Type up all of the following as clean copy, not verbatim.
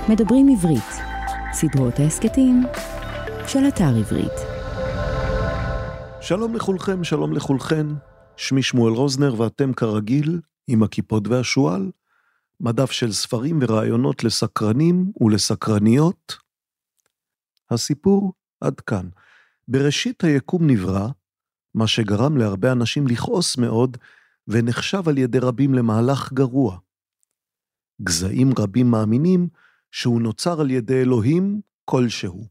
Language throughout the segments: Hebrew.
מדברים עברית, סדרות ההסקטים של אתר עברית. שלום לכולכם, שלום לכולכן, שמי שמואל רוזנר ואתם כרגיל עם הכיפות והשואל, מדף של ספרים ורעיונות לסקרנים ולסקרניות. הסיפור עד כאן. בראשית היקום נברא, מה שגרם להרבה אנשים לכעוס מאוד ונחשב על ידי רבים למהלך גרוע. גזעים רבים מאמינים שהוא נוצר על ידי אלוהים כלשהו.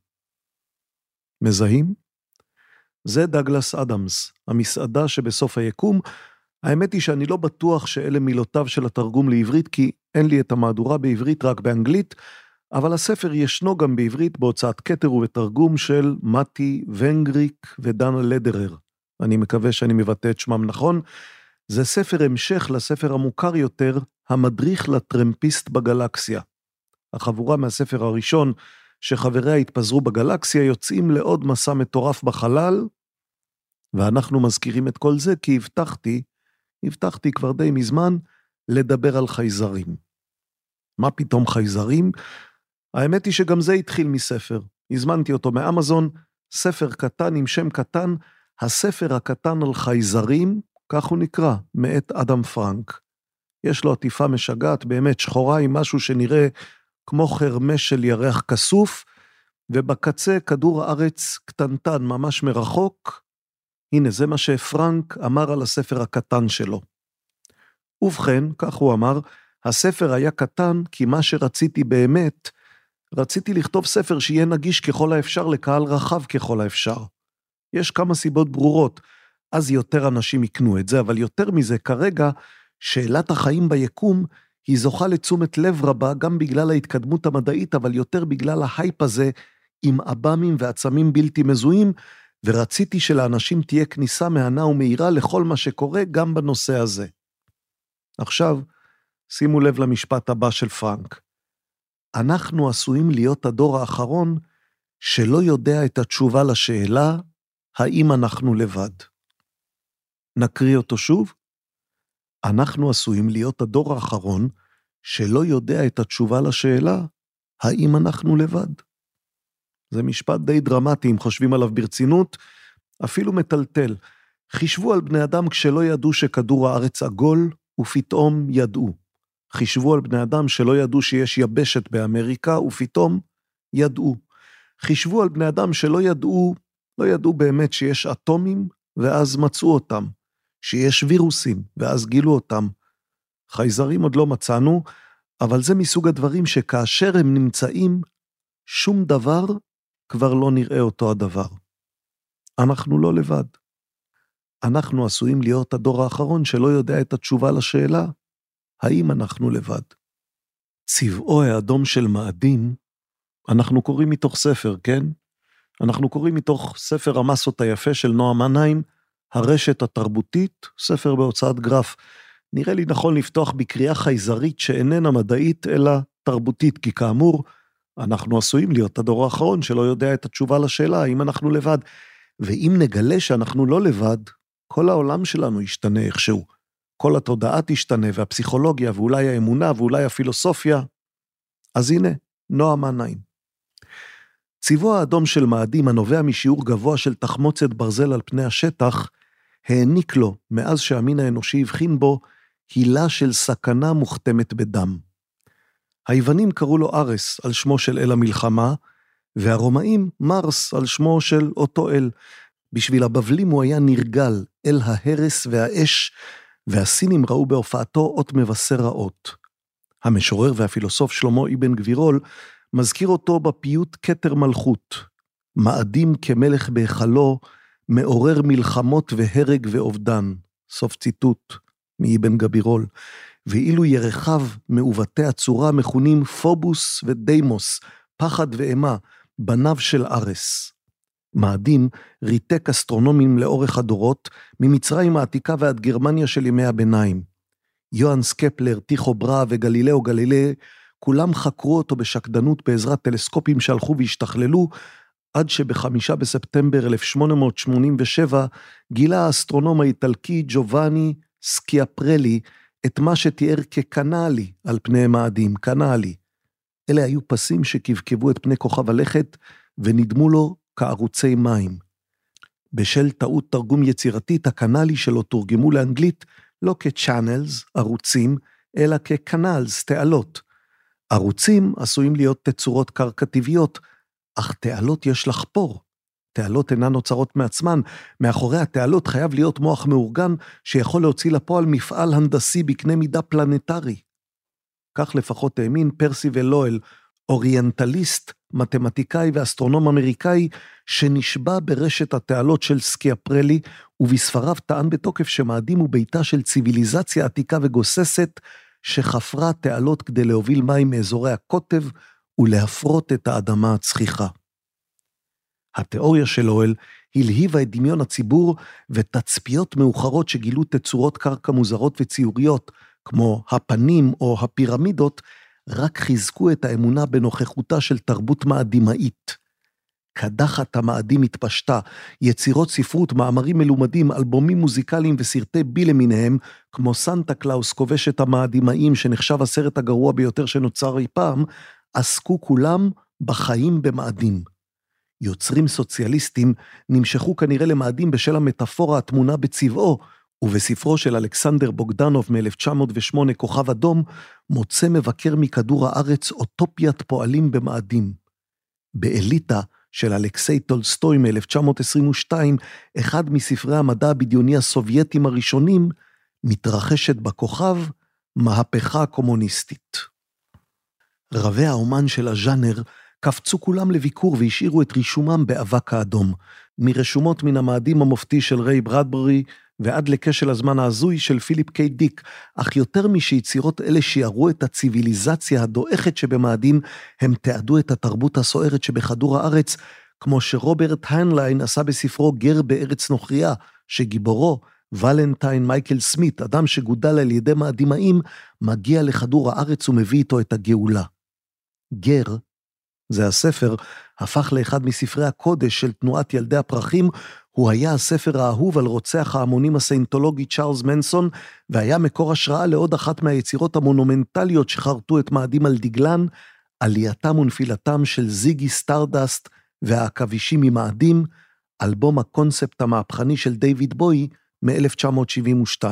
מזהים? זה דגלס אדמס, המסעדה שבסוף היקום. האמת היא שאני לא בטוח שאלה מילותיו של התרגום לעברית, כי אין לי את המהדורה בעברית, רק באנגלית, אבל הספר ישנו גם בעברית בהוצאת כתר ובתרגום של מתי ונגריק ודנה לדרר. אני מקווה שאני מבטא את שמם נכון. זה ספר המשך לספר המוכר יותר, המדריך לטרמפיסט בגלקסיה. החבורה מהספר הראשון שחבריה התפזרו בגלקסיה יוצאים לעוד מסע מטורף בחלל, ואנחנו מזכירים את כל זה כי הבטחתי כבר די מזמן לדבר על חייזרים. מה פתאום חייזרים? האמת היא שגם זה התחיל מספר. הזמנתי אותו מאמזון, ספר קטן עם שם קטן, הספר הקטן על חייזרים, כך הוא נקרא, מאת אדם פרנק. יש לו עטיפה משגעת, באמת שחורה עם משהו שנראה כמו חרמש של ירח כסוף, ובקצה כדור הארץ קטנטן ממש מרחוק. הנה זה מה שפרנק אמר על הספר הקטן שלו. ובכן, כך הוא אמר, הספר היה קטן כי מה שרציתי באמת, רציתי לכתוב ספר שיהיה נגיש ככל האפשר לקהל רחב ככל האפשר. יש כמה סיבות ברורות, אז יותר אנשים יקנו את זה, אבל יותר מזה כרגע, שאלת החיים ביקום היא זוכה לתשומת לב רבה, גם בגלל ההתקדמות המדעית, אבל יותר בגלל ההייפ הזה, עם אב"מים ועצמים בלתי מזוהים, ורציתי שלאנשים תהיה כניסה מהנה ומהירה לכל מה שקורה גם בנושא הזה. עכשיו, שימו לב למשפט הבא של פרנק. אנחנו עשויים להיות הדור האחרון שלא יודע את התשובה לשאלה, האם אנחנו לבד. נקריא אותו שוב. אנחנו עשויים להיות הדור האחרון שלא יודע את התשובה לשאלה, האם אנחנו לבד. זה משפט די דרמטי, אם חושבים עליו ברצינות, אפילו מטלטל. חישבו על בני אדם כשלא ידעו שכדור הארץ עגול, ופתאום ידעו. חישבו על בני אדם שלא ידעו שיש יבשת באמריקה, ופתאום ידעו. חישבו על בני אדם שלא ידעו באמת שיש אטומים, ואז מצאו אותם. שיש וירוסים, ואז גילו אותם. חייזרים עוד לא מצאנו, אבל זה מסוג הדברים שכאשר הם נמצאים, שום דבר כבר לא נראה אותו הדבר. אנחנו לא לבד. אנחנו עשויים להיות הדור האחרון שלא יודע את התשובה לשאלה, האם אנחנו לבד. צבעו האדום של מאדים, אנחנו קוראים מתוך ספר, כן? אנחנו קוראים מתוך ספר המסות היפה של נועם מנהיים, הרשת התרבותית, ספר בהוצאת גרף. נראה לי נכון לפתוח בקריאה חייזרית שאיננה מדעית אלא תרבותית, כי כאמור, אנחנו עשויים להיות הדור האחרון שלא יודע את התשובה לשאלה, האם אנחנו לבד. ואם נגלה שאנחנו לא לבד, כל העולם שלנו ישתנה איכשהו. כל התודעה תשתנה, והפסיכולוגיה, ואולי האמונה, ואולי הפילוסופיה. אז הנה, נועם מנהיים. צבעו האדום של מאדים הנובע משיעור גבוה של תחמוצת ברזל על פני השטח, העניק לו, מאז שהמין האנושי הבחין בו, הילה של סכנה מוכתמת בדם. היוונים קראו לו ארס על שמו של אל המלחמה, והרומאים מרס על שמו של אותו אל. בשביל הבבלים הוא היה נרגל, אל ההרס והאש, והסינים ראו בהופעתו אות מבשר רעות. המשורר והפילוסוף שלמה אבן גבירול, מזכיר אותו בפיוט כתר מלכות. מאדים כמלך בהיכלו, מעורר מלחמות והרג ואובדן. סוף ציטוט מאבן גבירול. ואילו ירחיו מעובתי הצורה מכונים פובוס ודיימוס, פחד ואימה, בניו של ארס. מאדים ריתק אסטרונומים לאורך הדורות, ממצרים העתיקה ועד גרמניה של ימי הביניים. יוהנס קפלר, טיכו בראה וגלילאו גלילי, כולם חקרו אותו בשקדנות בעזרת טלסקופים שהלכו והשתכללו, עד שב5 בספטמבר 1887 גילה האסטרונום האיטלקי ג'ובאני סקיאפרלי את מה שתיאר כקנאלי על פני מאדים, קנאלי. אלה היו פסים שכבכבו את פני כוכב הלכת, ונדמו לו כערוצי מים. בשל טעות תרגום יצירתית, הקנלי שלו תורגמו לאנגלית לא כ-channels, ערוצים, אלא כ-canals, תעלות. ערוצים עשויים להיות תצורות קרקע טבעיות, אך תעלות יש לחפור. תעלות אינן נוצרות מעצמן, מאחורי התעלות חייב להיות מוח מאורגן, שיכול להוציא לפועל מפעל הנדסי בקנה מידה פלנטרי. כך לפחות האמין פרסיבל לואל, אוריינטליסט, מתמטיקאי ואסטרונום אמריקאי, שנשבע ברשת התעלות של סקיאפרלי, ובספריו טען בתוקף שמאדים הוא ביתה של ציוויליזציה עתיקה וגוססת, שחפרה תעלות כדי להוביל מים מאזורי הקוטב, ולהפרות את האדמה הצחיחה. התיאוריה של לואל הלהיבה את דמיון הציבור, ותצפיות מאוחרות שגילו תצורות קרקע מוזרות וציוריות, כמו הפנים או הפירמידות, רק חיזקו את האמונה בנוכחותה של תרבות מאדימאית. קדחת המאדים התפשטה, יצירות ספרות, מאמרים מלומדים, אלבומים מוזיקליים וסרטי בי למיניהם, כמו סנטה קלאוס כובש את המאדימאים, שנחשב הסרט הגרוע ביותר שנוצר אי פעם, עסקו כולם בחיים במאדים. יוצרים סוציאליסטים נמשכו כנראה למאדים בשל המטאפורה התמונה בצבעו, ובספרו של אלכסנדר בוגדנוב מ-1908 כוכב אדום, מוצא מבקר מכדור הארץ אוטופיית פועלים במאדים. באליטה של אלכסי טולסטוי מ-1922, אחד מספרי המדע הבדיוני הסובייטים הראשונים, מתרחשת בכוכב מהפכה קומוניסטית. רבי האומן של הז'אנר קפצו כולם לביקור והשאירו את רישומם באבק האדום, מרשומות מן המאדים המופתי של ריי ברדברי, ועד לקשל הזמן ההזוי של פיליפ קיי דיק, אך יותר משהיצירות אלה שיערו את הציוויליזציה הדועכת שבמאדים, הם תיעדו את התרבות הסוערת שבכדור הארץ, כמו שרוברט היינליין עשה בספרו גר בארץ נוכריה, שגיבורו, ולנטיין מייקל סמית, אדם שגודל על ידי מאדימאים, מגיע לכדור הארץ ומביא איתו את הגאולה. גר, זה הספר, הפך לאחד מספרי הקודש של תנועת ילדי הפרחים, הוא היה הספר האהוב על רוצח ההמונים הסיינטולוגי צ'ארלס מנסון, והיה מקור השראה לעוד אחת מהיצירות המונומנטליות שחרטו את מאדים על דגלן, עלייתם ונפילתם של זיגי סטארדסט והעכבישים ממאדים, אלבום הקונספט המהפכני של דיוויד בוי מ-1972.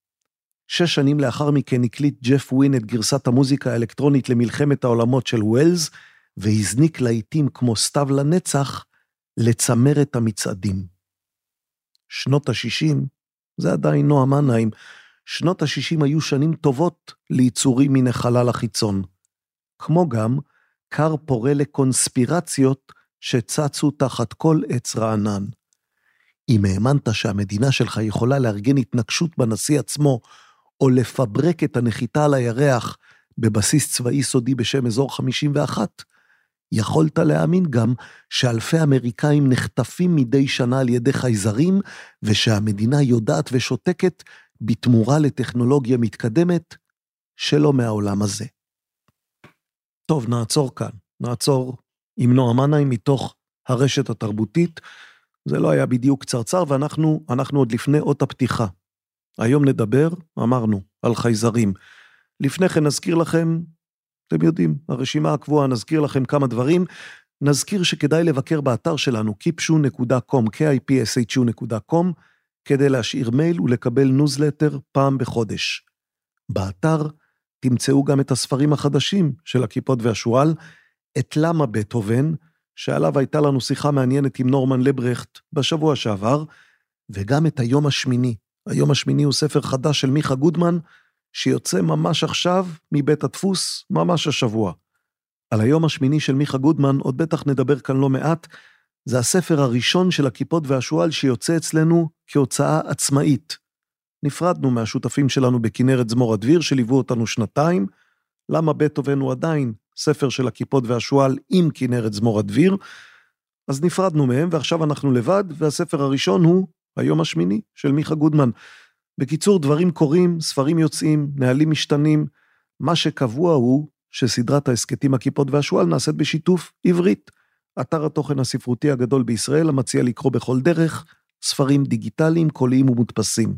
6 שנים לאחר מכן הקליט ג'ף ווין את גרסת המוזיקה האלקטרונית למלחמת העולמות של ווילס, והזניק לעיתים כמו סתיו לנצח לצמרת המצעדים. שנות ה-60, זה עדיין נועה מנהיים, שנות ה-60 היו שנים טובות ליצורים מן החלל החיצון. כמו גם קר פורה לקונספירציות שצצו תחת כל עץ רענן. אם האמנת שהמדינה שלך יכולה לארגן התנגשות בנשיא עצמו, או לפברק את הנחיתה על הירח בבסיס צבאי סודי בשם אזור 51, יכולת להאמין גם שאלפי אמריקאים נחטפים מדי שנה על ידי חייזרים, ושהמדינה יודעת ושותקת בתמורה לטכנולוגיה מתקדמת שלא מהעולם הזה. טוב, נעצור כאן. נעצור עם נועה מנהיים מתוך הרשת התרבותית. זה לא היה בדיוק קצרצר, ואנחנו עוד לפני אות הפתיחה. היום נדבר, אמרנו, על חייזרים. לפני כן נזכיר לכם, אתם יודעים, הרשימה הקבועה, נזכיר לכם כמה דברים. נזכיר שכדאי לבקר באתר שלנו, kipshu.com, kipshu.com, כדי להשאיר מייל ולקבל ניוזלטר פעם בחודש. באתר תמצאו גם את הספרים החדשים של הכיפות והשועל, את למה בטהובן, שעליו הייתה לנו שיחה מעניינת עם נורמן לברכט בשבוע שעבר, וגם את היום השמיני. היום השמיני הוא ספר חדש של מיכה גודמן, שיוצא ממש עכשיו מבית הדפוס, ממש השבוע. על היום השמיני של מיכה גודמן, עוד בטח נדבר כאן לא מעט, זה הספר הראשון של הכיפות והשועל שיוצא אצלנו כהוצאה עצמאית. נפרדנו מהשותפים שלנו בכנרת זמור הדביר, שליוו אותנו 2 למה בטהובן הוא עדיין ספר של הכיפות והשועל עם כנרת זמור הדביר, אז נפרדנו מהם, ועכשיו אנחנו לבד, והספר הראשון הוא היום השמיני של מיכה גודמן. בקיצור, דברים קורים, ספרים יוצאים, נהלים משתנים, מה שקבוע הוא שסדרת העסקתים הכיפות והשועל נעשית בשיתוף עברית, אתר התוכן הספרותי הגדול בישראל, המציע לקרוא בכל דרך, ספרים דיגיטליים, קוליים ומודפסים.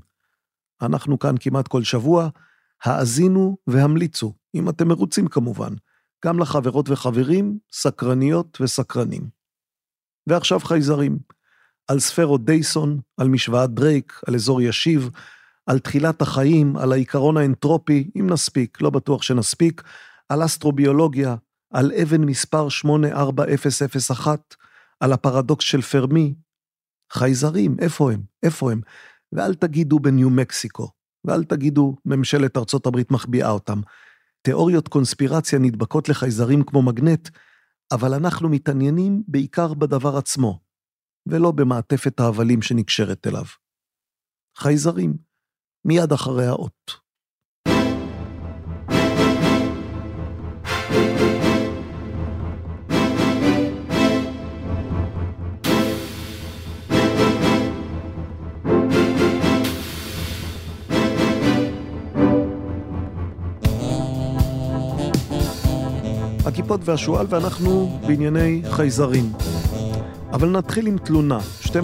אנחנו כאן כמעט כל שבוע, האזינו והמליצו, אם אתם מרוצים כמובן, גם לחברות וחברים, סקרניות וסקרנים. ועכשיו חייזרים, על ספרות דייסון, על משוואת דרייק, על אזור ישיב, על תחילת החיים, על העיקרון האנטרופי, אם נספיק, לא בטוח שנספיק, על אסטרוביולוגיה, על אבן מספר 84001, על הפרדוקס של פרמי. חייזרים, איפה הם? איפה הם? ואל תגידו בניו מקסיקו, ואל תגידו ממשלת ארצות הברית מחביאה אותם. תיאוריות קונספירציה נדבקות לחייזרים כמו מגנט, אבל אנחנו מתעניינים בעיקר בדבר עצמו, ולא במעטפת ההבלים שנקשרת אליו. חייזרים, מיד אחרי האות. הכיפות והשואל, ואנחנו בענייני חייזרים. אבל נתחיל עם תלונה. שתי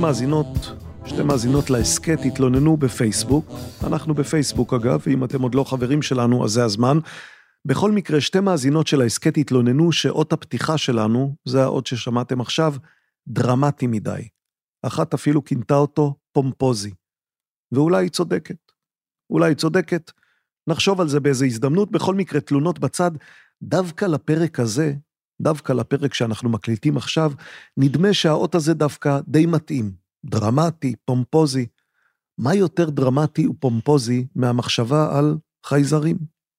מאזינות להסקט התלוננו בפייסבוק. אנחנו בפייסבוק אגב, ואם אתם עוד לא חברים שלנו, אז זה הזמן. בכל מקרה, שתי מאזינות של ההסקט התלוננו שאות הפתיחה שלנו, זה האות ששמעתם עכשיו, דרמטי מדי. אחת אפילו כינתה אותו פומפוזי. ואולי היא צודקת. אולי היא צודקת. נחשוב על זה באיזו הזדמנות. בכל מקרה, תלונות בצד, דווקא לפרק הזה, דווקא לפרק שאנחנו מקליטים עכשיו, נדמה שהאות הזה דווקא די מתאים. דרמטי, פומפוזי. מה יותר דרמטי ופומפוזי מהמחשבה על חייזרים?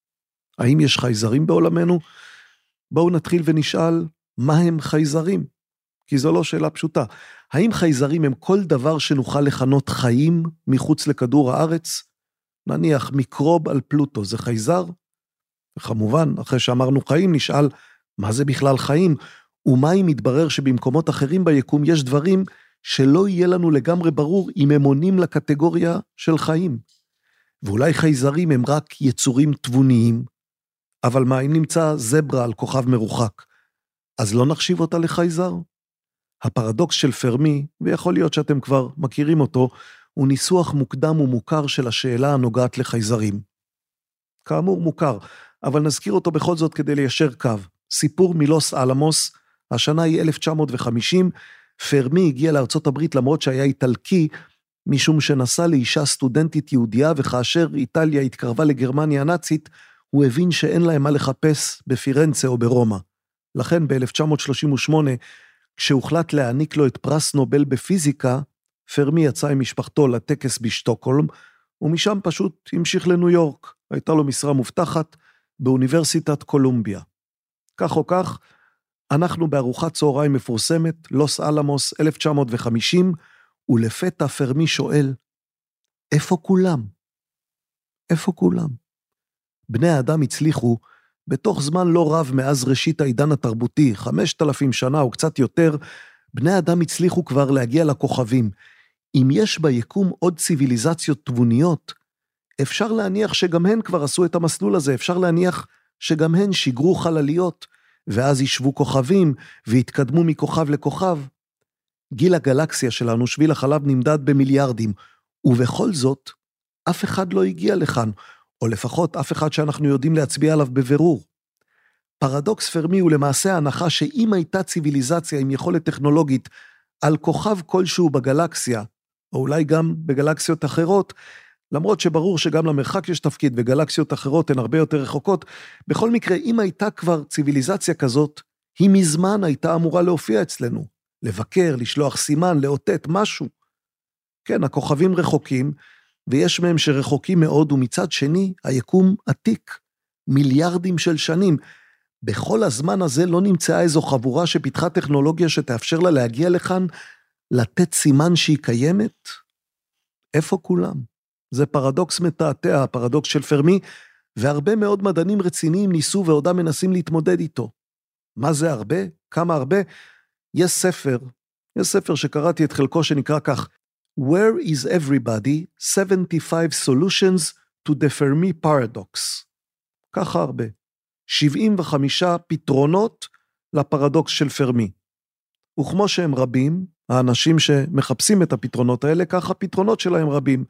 האם יש חייזרים בעולמנו? בואו נתחיל ונשאל, מה הם חייזרים? כי זו לא שאלה פשוטה. האם חייזרים הם כל דבר שנוכל לכנות חיים מחוץ לכדור הארץ? נניח מיקרוב על פלוטו, זה חייזר? וכמובן, אחרי שאמרנו חיים, נשאל, מה זה בכלל חיים? ומה אם מתברר שבמקומות אחרים ביקום יש דברים שלא יהיה לנו לגמרי ברור אם הם עונים לקטגוריה של חיים? ואולי חייזרים הם רק יצורים תבוניים, אבל מה אם נמצא זברה על כוכב מרוחק? אז לא נחשיב אותה לחייזר? הפרדוקס של פרמי, ויכול להיות שאתם כבר מכירים אותו, הוא ניסוח מוקדם ומוכר של השאלה הנוגעת לחייזרים. כאמור מוכר, אבל נזכיר אותו בכל זאת כדי ליישר קו. סיפור מלוס אלמוס, השנה היא 1950, פרמי הגיע לארצות הברית למרות שהיה איטלקי, משום שנסע לאישה סטודנטית יהודיה, וכאשר איטליה התקרבה לגרמניה הנאצית, הוא הבין שאין להם מה לחפש בפירנצה או ברומא. לכן ב-1938, כשהוחלט להעניק לו את פרס נובל בפיזיקה, פרמי יצא עם משפחתו לטקס בשטוקהולם, ומשם פשוט המשיך לניו יורק. הייתה לו משרה מובטחת באוניברסיטת קולומביה. כך או כך, אנחנו בארוחת צהריים מפורסמת, לוס אלמוס 1950, ולפתע פרמי שואל, איפה כולם? איפה כולם? בני האדם הצליחו, בתוך זמן לא רב מאז ראשית העידן התרבותי, 5,000 שנה או קצת יותר, בני האדם הצליחו כבר להגיע לכוכבים. אם יש ביקום עוד ציוויליזציות תבוניות, אפשר להניח שגם הן כבר עשו את המסלול הזה, אפשר להניח שגם הן שיגרו חלליות, ואז ישבו כוכבים, והתקדמו מכוכב לכוכב. גיל הגלקסיה שלנו, שביל החלב, נמדד במיליארדים, ובכל זאת, אף אחד לא הגיע לכאן, או לפחות אף אחד שאנחנו יודעים להצביע עליו בבירור. פרדוקס פרמי הוא למעשה ההנחה שאם הייתה ציוויליזציה עם יכולת טכנולוגית על כוכב כלשהו בגלקסיה, או אולי גם בגלקסיות אחרות, למרות שברור שגם למרחק יש תפקיד וגלקסיות אחרות הן הרבה יותר רחוקות, בכל מקרה אם הייתה כבר ציוויליזציה כזאת, היא מזמן הייתה אמורה להופיע אצלנו, לבקר, לשלוח סימן, לאותת משהו. כן, הכוכבים רחוקים, ויש מהם שרחוקים מאוד, ומצד שני היקום עתיק, מיליארדים של שנים. בכל הזמן הזה לא נמצאה איזו חבורה שפיתחה טכנולוגיה שתאפשר לה להגיע לכאן, לתת סימן שהיא קיימת? איפה כולם? זה פרדוקס מתעתע, הפרדוקס של פרמי, והרבה מאוד מדענים רציניים ניסו ועודם מנסים להתמודד איתו. מה זה הרבה? כמה הרבה? יש ספר שקראתי את חלקו שנקרא כך, Where is everybody? 75 solutions to the Fermi paradox. ככה הרבה. 75 פתרונות לפרדוקס של פרמי. וכמו שהם רבים, האנשים שמחפשים את הפתרונות האלה, ככה הפתרונות שלהם רבים.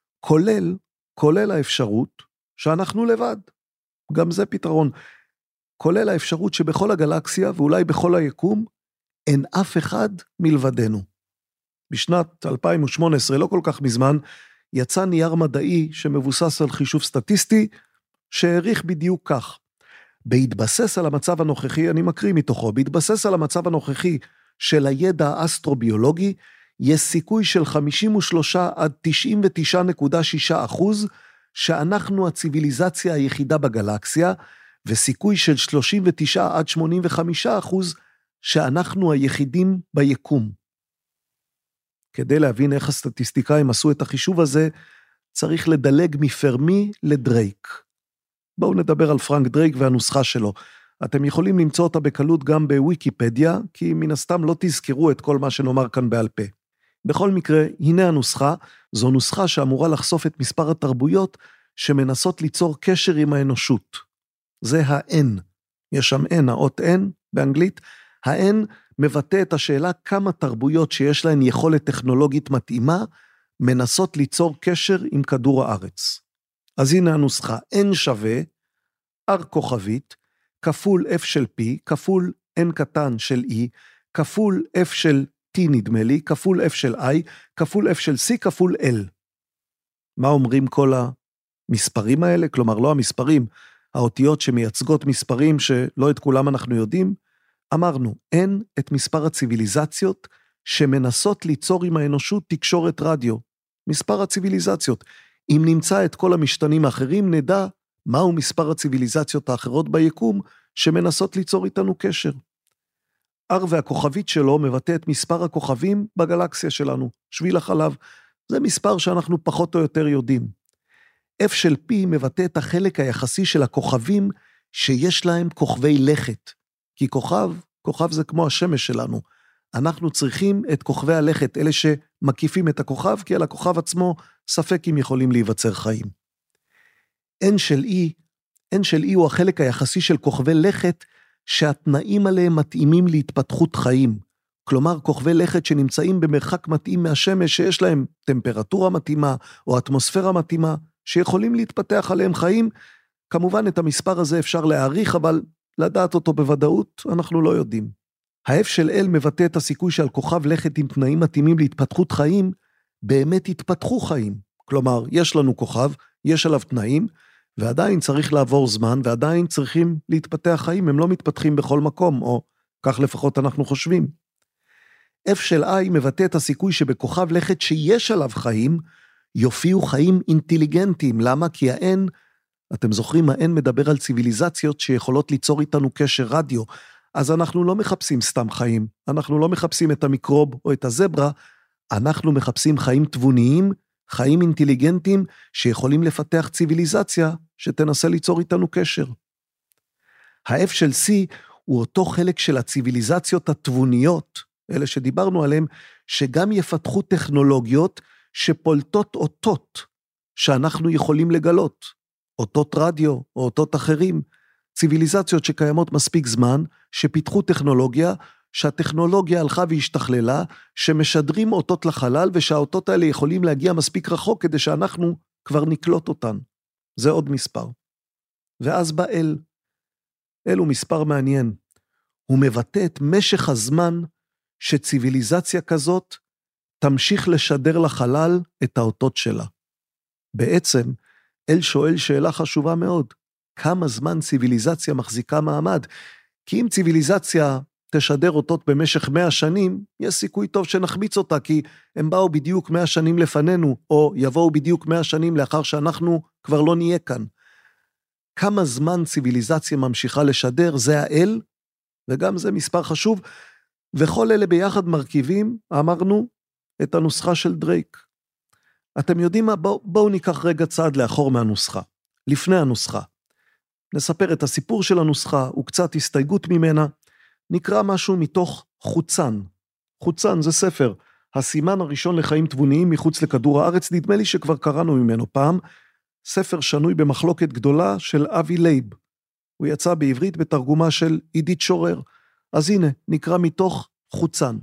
כולל האפשרות שאנחנו לבד. גם זה פתרון. כולל האפשרות שבכל הגלקסיה ואולי בכל היקום, אין אף אחד מלבדנו. בשנת 2018, לא כל כך מזמן, יצא נייר מדעי שמבוסס על חישוב סטטיסטי, שהעריך בדיוק כך. בהתבסס על המצב הנוכחי, אני מקריא מתוכו, בהתבסס על המצב הנוכחי של הידע האסטרוביולוגי, יש סיכוי של 53 עד 99.6% שאנחנו הציביליזציה היחידה בגלקסיה, וסיכוי של 39 עד 85% שאנחנו היחידים ביקום. כדי להבין איך הסטטיסטיקאים עשו את החישוב הזה, צריך לדלג מפרמי לדרייק. בואו נדבר על פרנק דרייק והנוסחה שלו. אתם יכולים למצוא אותה בקלות גם בוויקיפדיה, כי מן הסתם לא תזכרו את כל מה שנאמר כאן בעל פה. בכל מקרה, הנה הנוסחה, זו נוסחה שאמורה לחשוף את מספר התרבויות שמנסות ליצור קשר עם האנושות. זה ה-N. יש שם N, האות N באנגלית. ה-N מבטא את השאלה כמה תרבויות שיש להן יכולת טכנולוגית מתאימה, מנסות ליצור קשר עם כדור הארץ. אז הנה הנוסחה, N שווה, R כוכבית, כפול F של P, כפול N קטן של E, כפול F של T נדמה לי, כפול F של I, כפול F של C, כפול L. מה אומרים כל המספרים האלה? כלומר, לא המספרים, האותיות שמייצגות מספרים שלא את כולם אנחנו יודעים, אמרנו, אין את מספר הציביליזציות שמנסות ליצור עם האנושות תקשורת רדיו. מספר הציביליזציות. אם נמצא את כל המשתנים האחרים, נדע מהו מספר הציביליזציות האחרות ביקום שמנסות ליצור איתנו קשר. R והכוכבית שלו מבטא את מספר הכוכבים בגלקסיה שלנו, שביל החלב. זה מספר שאנחנו פחות או יותר יודעים. F של P מבטא את החלק היחסי של הכוכבים שיש להם כוכבי לכת. כי כוכב זה כמו השמש שלנו. אנחנו צריכים את כוכבי הלכת, אלה שמקיפים את הכוכב, כי על הכוכב עצמו ספק אם יכולים להיווצר חיים. N של E הוא החלק היחסי של כוכבי לכת, שהתנאים עליהם מתאימים להתפתחות חיים. כלומר, כוכבי לכת שנמצאים במרחק מתאים מהשמש, שיש להם טמפרטורה מתאימה, או אטמוספירה מתאימה, שיכולים להתפתח עליהם חיים. כמובן, את המספר הזה אפשר להעריך, אבל לדעת אותו בוודאות, אנחנו לא יודעים. ה-F של L מבטא את הסיכוי שעל כוכב לכת עם תנאים מתאימים להתפתחות חיים, באמת יתפתחו חיים. כלומר, יש לנו כוכב, יש עליו תנאים, ועדיין צריך לעבור זמן, ועדיין צריכים להתפתח חיים, הם לא מתפתחים בכל מקום, או כך לפחות אנחנו חושבים. F של I מבטא את הסיכוי שבכוכב לכת שיש עליו חיים, יופיעו חיים אינטליגנטיים. למה? כי ה-N, אתם זוכרים, ה-N מדבר על ציביליזציות שיכולות ליצור איתנו קשר רדיו, אז אנחנו לא מחפשים סתם חיים, אנחנו לא מחפשים את המיקרוב או את הזברה, אנחנו מחפשים חיים תבוניים, חיים אינטליגנטיים שיכולים לפתח ציביליזציה שתנסה ליצור איתנו קשר. ה-F של C הוא אותו חלק של הציביליזציות התבוניות, אלה שדיברנו עליהם, שגם יפתחו טכנולוגיות שפולטות אותות שאנחנו יכולים לגלות, אותות רדיו או אותות אחרים, ציביליזציות שקיימות מספיק זמן, שפיתחו טכנולוגיה, שהטכנולוגיה הלכה והשתכללה, שמשדרים אותות לחלל, ושהאותות האלה יכולים להגיע מספיק רחוק, כדי שאנחנו כבר נקלוט אותן. זה עוד מספר. ואז בא L. L הוא מספר מעניין. הוא מבטא את משך הזמן שציביליזציה כזאת תמשיך לשדר לחלל את האותות שלה. בעצם, L שואל שאלה חשובה מאוד. כמה זמן ציביליזציה מחזיקה מעמד? כי אם ציביליזציה תשדר אותות במשך 100 שנים, יש סיכוי טוב שנחמיץ אותה, כי הם באו בדיוק 100 שנים לפנינו, או יבואו בדיוק 100 שנים לאחר שאנחנו כבר לא נהיה כאן. כמה זמן ציביליזציה ממשיכה לשדר, זה ה-L, וגם זה מספר חשוב, וכל אלה ביחד מרכיבים, אמרנו, את הנוסחה של דרייק. אתם יודעים מה? בואו ניקח רגע צעד לאחור מהנוסחה. לפני הנוסחה. נספר את הסיפור של הנוסחה, וקצת הסתייגות ממנה, נקרא משהו מתוך חוצן. חוצן זה ספר, הסימן הראשון לחיים תבוניים מחוץ לכדור הארץ, נדמה לי שכבר קראנו ממנו פעם, ספר שנוי במחלוקת גדולה של אבי לייב. הוא יצא בעברית בתרגומה של עידית שורר. אז הנה, נקרא מתוך חוצן.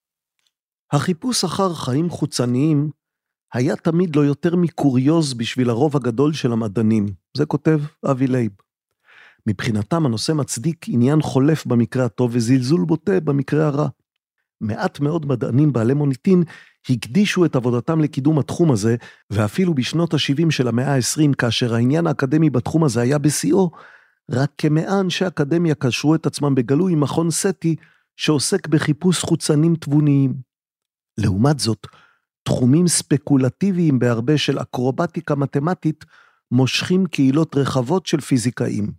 החיפוש אחר חיים חוצניים היה תמיד לא יותר מקוריוז בשביל הרוב הגדול של המדענים. זה כותב אבי לייב. מבחינתם הנושא מצדיק עניין חולף במקרה הטוב וזלזול בוטה במקרה הרע. מעט מאוד מדענים בעלי מוניטין הקדישו את עבודתם לקידום התחום הזה, ואפילו בשנות ה-70 של המאה ה-20, כאשר העניין האקדמי בתחום הזה היה בשיאו, רק כ100 אנשי אקדמיה קשרו את עצמם בגלוי עם מכון סטי, שעוסק בחיפוש חוצנים תבוניים. לעומת זאת, תחומים ספקולטיביים בהרבה של אקרובטיקה מתמטית, מושכים קהילות רחבות של פיזיקאים.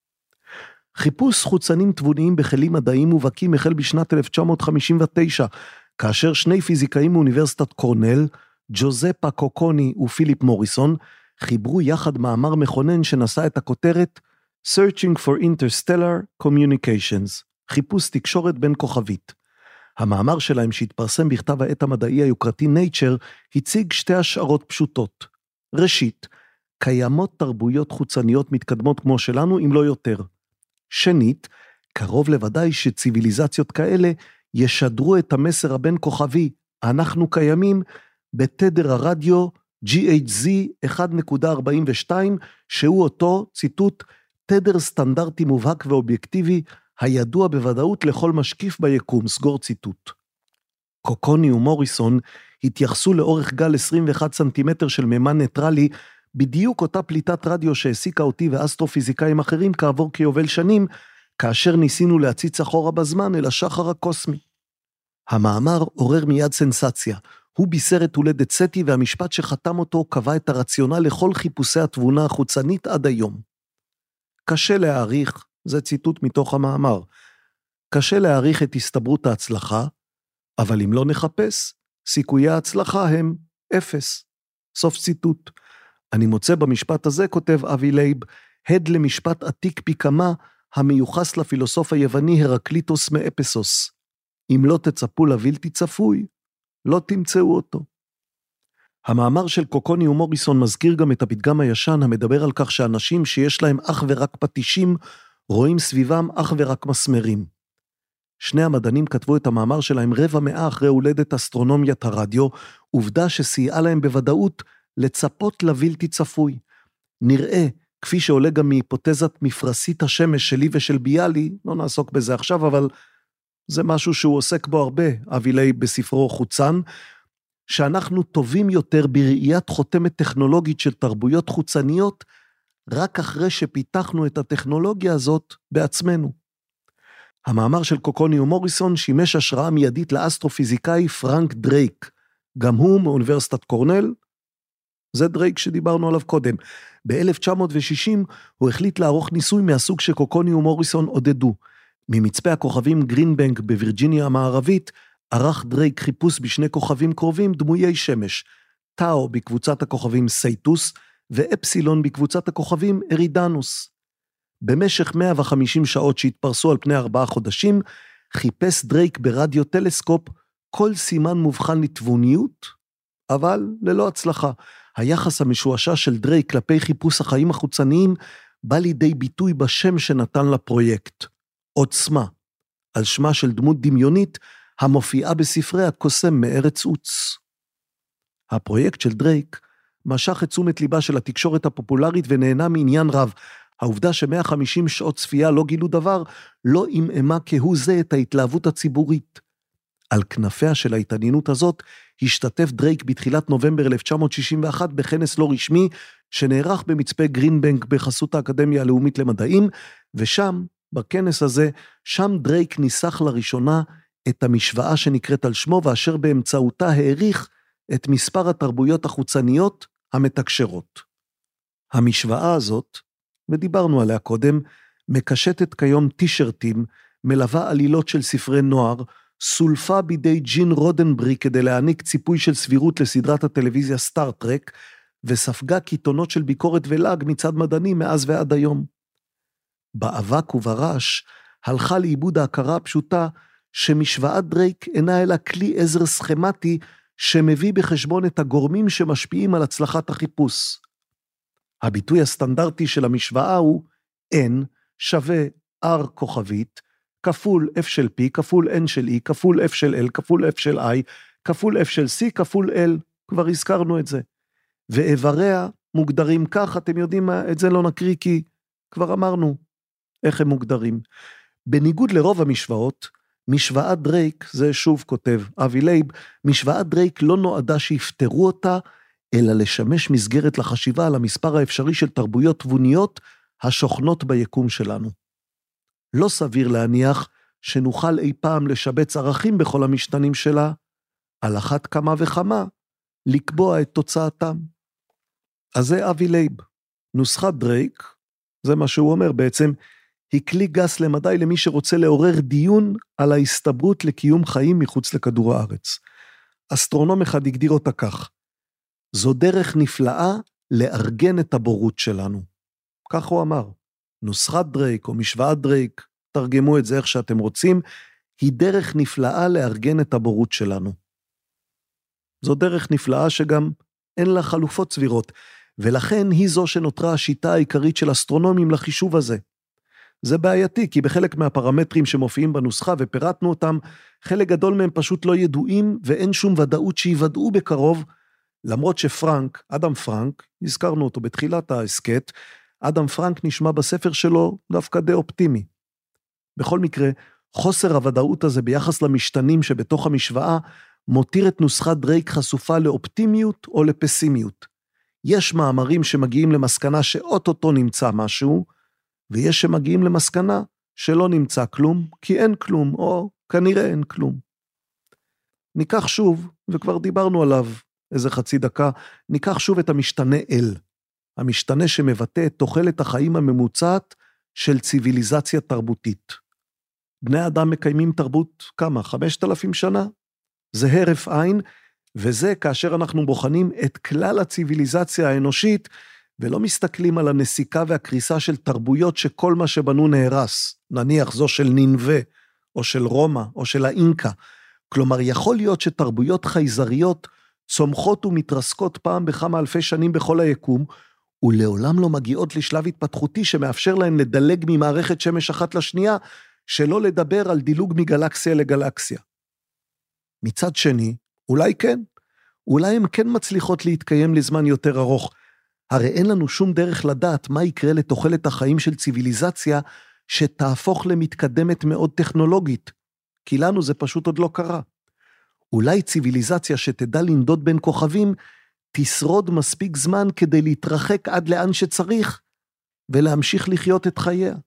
חיפוש חוצנים תבוניים בכלים מדעיים מובהקים החל בשנת 1959, כאשר שני פיזיקאים מאוניברסיטת קורנל, ג'וזפה קוקוני ופיליפ מוריסון, חיברו יחד מאמר מכונן שנשא את הכותרת Searching for Interstellar Communications, חיפוש תקשורת בין כוכבית. המאמר שלהם שהתפרסם בכתב העת המדעי היוקרתי Nature, הציג שתי השערות פשוטות. ראשית, קיימות תרבויות חוצניות מתקדמות כמו שלנו, אם לא יותר. שנית, קרוב לוודאי שציביליזציות כאלה ישדרו את המסר הבין כוכבי, אנחנו קיימים, בתדר הרדיו GHZ 1.42, שהוא אותו, ציטוט, תדר סטנדרטי מובהק ואובייקטיבי, הידוע בוודאות לכל משקיף ביקום, סגור ציטוט. קוקוני ומוריסון התייחסו לאורך גל 21 סנטימטר של מימן ניטרלי, בדיוק אותה פליטת רדיו שהעסיקה אותי ואסטרופיזיקאים אחרים כעבור כיובל שנים, כאשר ניסינו להציץ אחורה בזמן אל השחר הקוסמי. המאמר עורר מיד סנסציה, הוא בישר את הולדת סטי והמשפט שחתם אותו קבע את הרציונל לכל חיפושי התבונה החוצנית עד היום. קשה להעריך, זה ציטוט מתוך המאמר, קשה להעריך את הסתברות ההצלחה, אבל אם לא נחפש, סיכויי ההצלחה הם 0. סוף ציטוט. אני מוצא במשפט הזה, כותב אבי לייב, הד למשפט עתיק פי כמה, המיוחס לפילוסוף היווני הרקליטוס מאפסוס. אם לא תצפו לבלתי צפוי, לא תמצאו אותו. המאמר של קוקוני ומוריסון מזכיר גם את הפתגם הישן, המדבר על כך שאנשים שיש להם אך ורק פטישים, רואים סביבם אך ורק מסמרים. שני המדענים כתבו את המאמר שלהם 1/4 אחרי הולדת אסטרונומיית הרדיו, עובדה שסייעה להם בוודאות לצפות לבלתי צפוי. נראה, כפי שעולה גם מהיפותזת מפרסית השמש שלי ושל ביאלי, לא נעסוק בזה עכשיו, אבל זה משהו שהוא עוסק בו הרבה, אבי לייב בספרו חוצן, שאנחנו טובים יותר בראיית חותמת טכנולוגית של תרבויות חוצניות, רק אחרי שפיתחנו את הטכנולוגיה הזאת בעצמנו. המאמר של קוקוני ומוריסון שימש השראה מיידית לאסטרופיזיקאי פרנק דרייק, גם הוא מאוניברסיטת קורנל, זה דרייק שדיברנו עליו קודם. ב-1960 הוא החליט לערוך ניסוי מהסוג שקוקוני ומוריסון עודדו. ממצפה הכוכבים גרינבנק בווירג'יניה המערבית, ערך דרייק חיפוש בשני כוכבים קרובים דמויי שמש, טאו בקבוצת הכוכבים סייטוס, ואפסילון בקבוצת הכוכבים ארידנוס. במשך 150 שעות שהתפרסו על פני 4 חודשים, חיפש דרייק ברדיו טלסקופ כל סימן מובחן לתבוניות, אבל ללא הצלחה. היחס המשועשע של דרייק כלפי חיפוש החיים החוצניים, בא לידי ביטוי בשם שנתן לפרויקט, עוצמה, על שמה של דמות דמיונית, המופיעה בספרי הקוסם מארץ עוץ. הפרויקט של דרייק משך את תשומת ליבה של התקשורת הפופולרית ונהנה מעניין רב. העובדה ש150 שעות צפייה לא גילו דבר, לא עמעמה כהוא זה את ההתלהבות הציבורית. על כנפיה של ההתעניינות הזאת, השתתף דרייק בתחילת נובמבר 1961 בכנס לא רשמי, שנערך במצפה גרינבנק בחסות האקדמיה הלאומית למדעים, ושם, בכנס הזה, שם דרייק ניסח לראשונה את המשוואה שנקראת על שמו, ואשר באמצעותה העריך את מספר התרבויות החוצניות המתקשרות. המשוואה הזאת, ודיברנו עליה קודם, מקשטת כיום טישרטים, מלווה עלילות של ספרי נוער, סולפה בידי ג'ין רודנברי כדי להעניק ציפוי של סבירות לסדרת הטלוויזיה סטארטרק, וספגה קיתונות של ביקורת ולעג מצד מדענים מאז ועד היום. באבק וברעש הלכה לאיבוד ההכרה הפשוטה שמשוואת דרייק אינה אלא כלי עזר סכמטי שמביא בחשבון את הגורמים שמשפיעים על הצלחת החיפוש. הביטוי הסטנדרטי של המשוואה הוא N שווה R כוכבית, כפול F של P, כפול N של E, כפול F של L, כפול F של I, כפול F של C, כפול L, כבר הזכרנו את זה. ואיבריה מוגדרים כך, אתם יודעים מה, את זה לא נקריא כי כבר אמרנו, איך הם מוגדרים. בניגוד לרוב המשוואות, משוואת דרייק, זה שוב כותב אבי לייב, משוואת דרייק לא נועדה שיפתרו אותה, אלא לשמש מסגרת לחשיבה על המספר האפשרי של תרבויות תבוניות השוכנות ביקום שלנו. לא סביר להניח שנוכל אי פעם לשבץ ערכים בכל המשתנים שלה, על אחת כמה וכמה, לקבוע את תוצאתם. אז זה אבי לייב. נוסחת דרייק, זה מה שהוא אומר בעצם, היא כלי גס למדי למי שרוצה לעורר דיון על ההסתברות לקיום חיים מחוץ לכדור הארץ. אסטרונום אחד הגדיר אותה כך, זו דרך נפלאה לארגן את הבורות שלנו. כך הוא אמר, נוסחת דרייק או משוואת דרייק, תרגמו את זה איך שאתם רוצים, היא דרך נפלאה לארגן את הבורות שלנו. זו דרך נפלאה שגם אין לה חלופות סבירות, ולכן היא זו שנותרה השיטה העיקרית של אסטרונומים לחישוב הזה. זה בעייתי, כי בחלק מהפרמטרים שמופיעים בנוסחה ופירטנו אותם, חלק גדול מהם פשוט לא ידועים, ואין שום ודאות שיוודאו בקרוב, למרות שפרנק, אדם פרנק, הזכרנו אותו בתחילת העסקת, אדם פרנק נשמע בספר שלו דווקא די אופטימי. בכל מקרה, חוסר הוודאות הזה ביחס למשתנים שבתוך המשוואה, מותיר את נוסחת דרייק חשופה לאופטימיות או לפסימיות. יש מאמרים שמגיעים למסקנה שאוטוטו נמצא משהו, ויש שמגיעים למסקנה שלא נמצא כלום, כי אין כלום, או כנראה אין כלום. ניקח שוב, וכבר דיברנו עליו איזה חצי דקה, ניקח שוב את המשתנה L, המשתנה שמבטא את תוחלת החיים הממוצעת של ציוויליזציה תרבותית. בני אדם מקיימים תרבות כמה? 5,000 שנה? זה הרף עין, וזה כאשר אנחנו בוחנים את כלל הציוויליזציה האנושית, ולא מסתכלים על הנסיקה והקריסה של תרבויות שכל מה שבנו נהרס, נניח זו של נינווה, או של רומא, או של האינקה. כלומר, יכול להיות שתרבויות חייזריות צומחות ומתרסקות פעם בכמה אלפי שנים בכל היקום, ולעולם לא מגיעות לשלב התפתחותי שמאפשר להן לדלג ממערכת שמש אחת לשנייה, שלא לדבר על דילוג מגלקסיה לגלקסיה. מצד שני, אולי כן, אולי הן כן מצליחות להתקיים לזמן יותר ארוך, הרי אין לנו שום דרך לדעת מה יקרה לתוחלת החיים של ציוויליזציה שתהפוך למתקדמת מאוד טכנולוגית, כי לנו זה פשוט עוד לא קרה. אולי ציוויליזציה שתדע לנדוד בין כוכבים, תשרוד מספיק זמן כדי להתרחק עד לאן שצריך, ולהמשיך לחיות את חייה.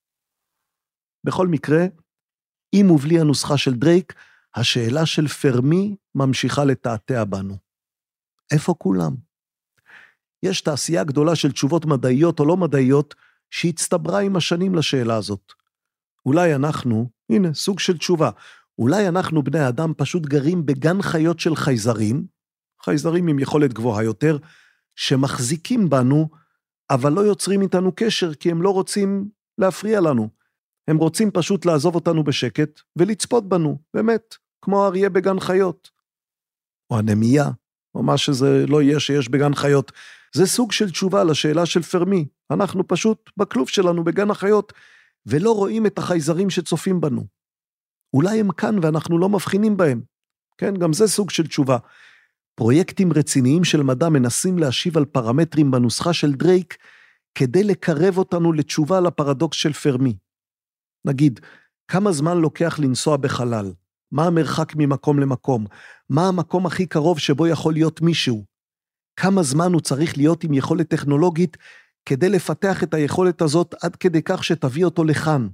בכל מקרה, אם ובלי הנוסחה של דרייק, השאלה של פרמי ממשיכה לתעתע בנו. איפה כולם? יש תעשייה גדולה של תשובות מדעיות או לא מדעיות, שהצטברה עם השנים לשאלה הזאת. אולי אנחנו, הנה, סוג של תשובה, אולי אנחנו בני האדם פשוט גרים בגן חיות של חייזרים, חייזרים עם יכולת גבוהה יותר, שמחזיקים בנו, אבל לא יוצרים איתנו קשר, כי הם לא רוצים להפריע לנו. הם רוצים פשוט לעזוב אותנו בשקט, ולצפות בנו, באמת, כמו אריה בגן חיות. או הנמייה, או מה שזה לא יהיה שיש בגן חיות. זה סוג של תשובה לשאלה של פרמי. אנחנו פשוט בכלוב שלנו בגן החיות, ולא רואים את החייזרים שצופים בנו. אולי הם כאן ואנחנו לא מבחינים בהם. כן, גם זה סוג של תשובה. פרויקטים רציניים של מדע מנסים להשיב על פרמטרים בנוסחה של דרייק, כדי לקרב אותנו לתשובה לפרדוקס של פרמי. נגיד, כמה זמן לוקח לנסוע בחלל? מה המרחק ממקום למקום? מה המקום הכי קרוב שבו יכול להיות מישהו? כמה זמן הוא צריך להיות עם יכולת טכנולוגית, כדי לפתח את היכולת הזאת עד כדי כך שתביא אותו לכאן?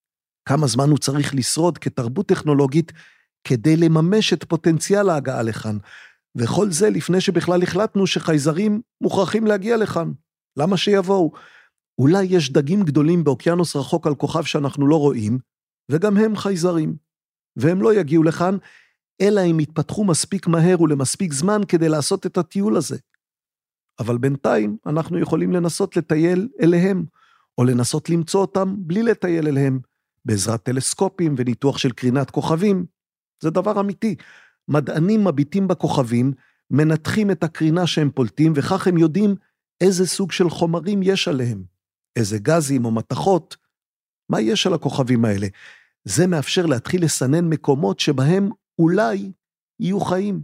כמה זמן הוא צריך לשרוד כתרבות טכנולוגית, כדי לממש את פוטנציאל ההגעה לכאן? וכל זה לפני שבכלל החלטנו שחייזרים מוכרחים להגיע לכאן. למה שיבואו? אולי יש דגים גדולים באוקיינוס רחוק על כוכב שאנחנו לא רואים, וגם הם חייזרים. והם לא יגיעו לכאן, אלא הם יתפתחו מספיק מהר ולמספיק זמן כדי לעשות את הטיול הזה. אבל בינתיים אנחנו יכולים לנסות לטייל אליהם, או לנסות למצוא אותם בלי לטייל אליהם, בעזרת טלסקופים וניתוח של קרינת כוכבים. זה דבר אמיתי. מדענים מביטים בכוכבים, מנתחים את הקרינה שהם פולטים, וכך הם יודעים איזה סוג של חומרים יש עליהם, איזה גזים או מתכות, מה יש על הכוכבים האלה. זה מאפשר להתחיל לסנן מקומות שבהם אולי יהיו חיים.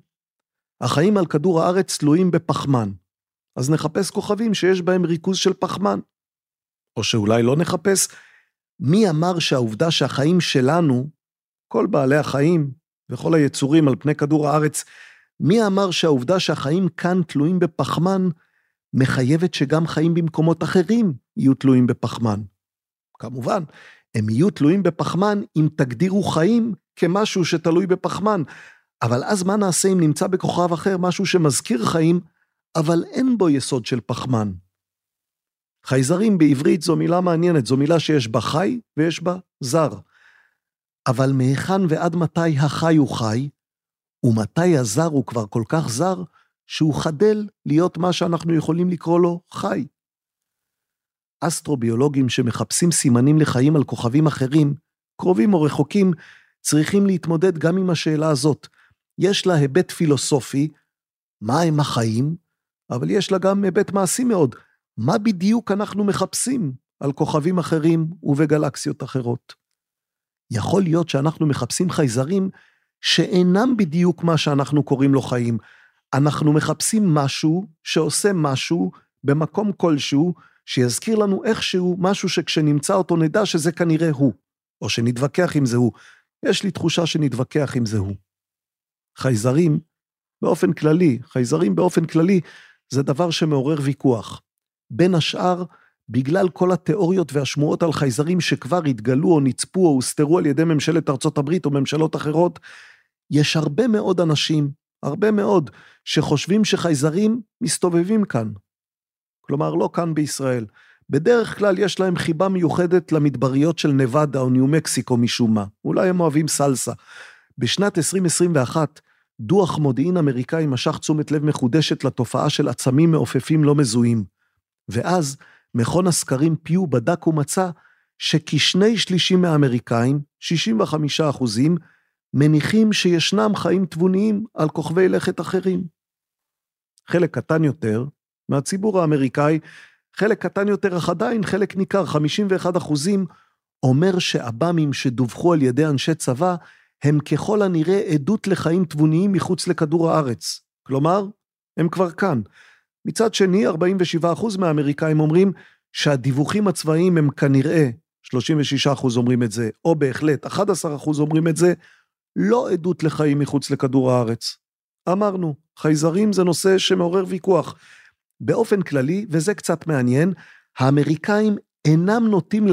החיים על כדור הארץ תלויים בפחמן, אז נחפש כוכבים שיש בהם ריכוז של פחמן, או שאולי לא נחפש, מי אמר שהעובדה שהחיים שלנו, כל בעלי החיים וכל היצורים על פני כדור הארץ, מי אמר שהעובדה שהחיים כאן תלויים בפחמן, מחייבת שגם חיים במקומות אחרים יהיו תלויים בפחמן? כמובן, הם יהיו תלויים בפחמן אם תגדירו חיים כמשהו שתלוי בפחמן, אבל אז מה נעשה אם נמצא בכוכב אחר משהו שמזכיר חיים, אבל אין בו יסוד של פחמן? חייזרים בעברית זו מילה מעניינת, זו מילה שיש בה חי ויש בה זר. אבל מהיכן ועד מתי החי הוא חי, ומתי הזר הוא כבר כל כך זר, שהוא חדל להיות מה שאנחנו יכולים לקרוא לו חי. אסטרוביולוגים שמחפשים סימנים לחיים על כוכבים אחרים, קרובים או רחוקים, צריכים להתמודד גם עם השאלה הזאת. יש לה היבט פילוסופי, מה הם החיים, אבל יש לה גם היבט מעשי מאוד. מה בדיוק אנחנו מחפשים על כוכבים אחרים ובגלקסיות אחרות? יכול להיות שאנחנו מחפשים חייזרים שאינם בדיוק מה שאנחנו קוראים לו חיים. אנחנו מחפשים משהו שעושה משהו במקום כלשהו, שיזכיר לנו איכשהו משהו שכשנמצא אותו נדע שזה כנראה הוא, או שנתווכח עם זה הוא. יש לי תחושה שנתווכח עם זה הוא. חייזרים באופן כללי, זה דבר שמעורר ויכוח. בין השאר, בגלל כל התיאוריות והשמועות על חייזרים שכבר התגלו או נצפו או הוסתרו על ידי ממשלת ארצות הברית או ממשלות אחרות, יש הרבה מאוד אנשים, שחושבים שחייזרים מסתובבים כאן. כלומר, לא כאן בישראל. בדרך כלל יש להם חיבה מיוחדת למדבריות של נבדה או ניו מקסיקו משום מה. אולי הם אוהבים סלסה. בשנת 2021, דוח מודיעין אמריקאי משך תשומת לב מחודשת לתופעה של עצמים מעופפים לא מזוהים. ואז מכון הסקרים פיו בדק ומצא שכ2/3 מהאמריקאים, 65%, מניחים שישנם חיים תבוניים על כוכבי לכת אחרים. חלק קטן יותר מהציבור האמריקאי, חלק קטן יותר אך עדיין, חלק ניכר, 51%, אומר שאב"מים שדווחו על ידי אנשי צבא, הם ככל הנראה עדות לחיים תבוניים מחוץ לכדור הארץ. כלומר, הם כבר כאן. מצד שני, 47% מהאמריקאים אומרים שהדיווחים הצבאיים הם כנראה, 36% אומרים את זה, או בהחלט, 11% אומרים את זה, לא עדות לחיים מחוץ לכדור הארץ. אמרנו, חייזרים זה נושא שמעורר ויכוח. באופן כללי, וזה קצת מעניין, האמריקאים אינם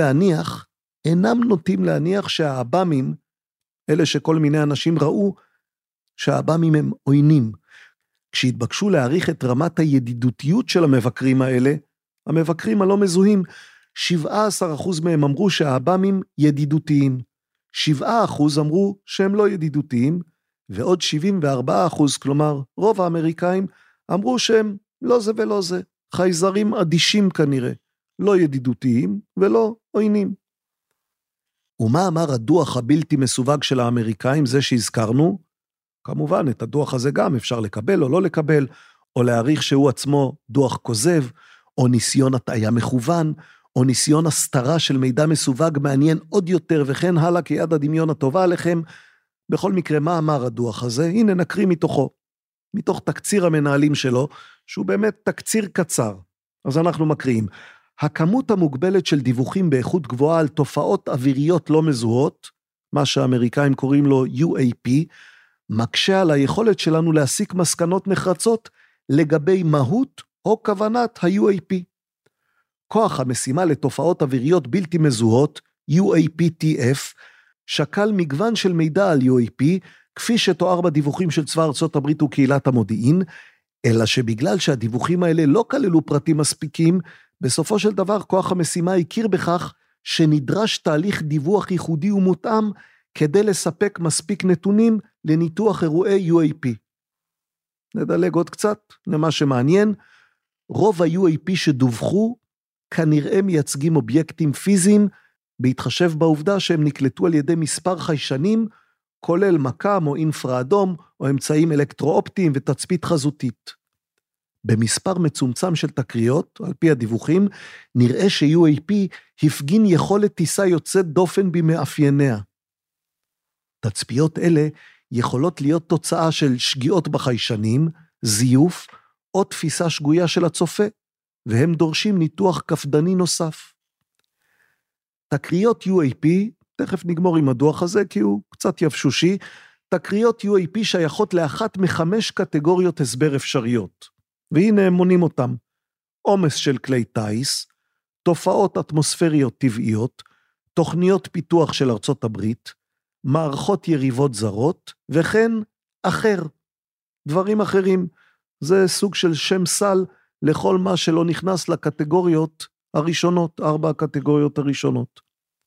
נוטים להניח שהאב"מים, אלה שכל מיני אנשים ראו, שהאב"מים הם עוינים. כשהתבקשו להעריך את רמת הידידותיות של המבקרים האלה, המבקרים הלא מזוהים, 17% מהם אמרו שהאב"מים ידידותיים, 7% אמרו שהם לא ידידותיים, ועוד 74%, כלומר רוב האמריקאים, אמרו שהם לא זה ולא זה, חייזרים אדישים כנראה, לא ידידותיים ולא עוינים. ומה אמר הדוח הבלתי מסווג של האמריקאים, זה שהזכרנו? כמובן, את הדוח הזה גם אפשר לקבל או לא לקבל, או להעריך שהוא עצמו דוח כוזב, או ניסיון הטעיה מכוון, או ניסיון הסתרה של מידע מסווג מעניין עוד יותר, וכן הלאה כיד הדמיון הטובה עליכם. בכל מקרה, מה אמר הדוח הזה? הנה נקריא מתוכו, מתוך תקציר המנהלים שלו, שהוא באמת תקציר קצר. אז אנחנו מקריאים. הכמות המוגבלת של דיווחים באיכות גבוהה על תופעות אוויריות לא מזוהות, מה שהאמריקאים קוראים לו UAP, מקשה על היכולת שלנו להסיק מסקנות נחרצות לגבי מהות או כוונת ה-UAP. כוח המשימה לתופעות אוויריות בלתי מזוהות, UAPTF, שקל מגוון של מידע על UAP, כפי שתואר בדיווחים של צבא ארצות הברית וקהילת המודיעין, אלא שבגלל שהדיווחים האלה לא כללו פרטים מספיקים, בסופו של דבר כוח המשימה הכיר בכך שנדרש תהליך דיווח ייחודי ומותאם, כדי לספק מספיק נתונים לניתוח אירועי UAP. נדלג עוד קצת למה שמעניין, רוב ה-UAP שדווחו כנראה מייצגים אובייקטים פיזיים, בהתחשב בעובדה שהם נקלטו על ידי מספר חיישנים, כולל מקם או אינפרה אדום, או אמצעים אלקטרואופטיים ותצפית חזותית. במספר מצומצם של תקריות, על פי הדיווחים, נראה ש-UAP הפגין יכולת טיסה יוצאת דופן במאפייניה. תצפיות אלה יכולות להיות תוצאה של שגיאות בחיישנים, זיוף, או תפיסה שגויה של הצופה, והם דורשים ניתוח קפדני נוסף. תקריות UAP, תכף נגמור עם הדוח הזה, כי הוא קצת יבשושי, תקריות UAP שייכות לאחת מ5 קטגוריות הסבר אפשריות, והנה הם מונים אותם, עומס של כלי טייס, תופעות אטמוספריות טבעיות, תוכניות פיתוח של ארצות הברית, מערכות יריבות זרות, וכן אחר, דברים אחרים, זה סוג של שם סל לכל מה שלא נכנס לקטגוריות הראשונות, 4 הקטגוריות הראשונות.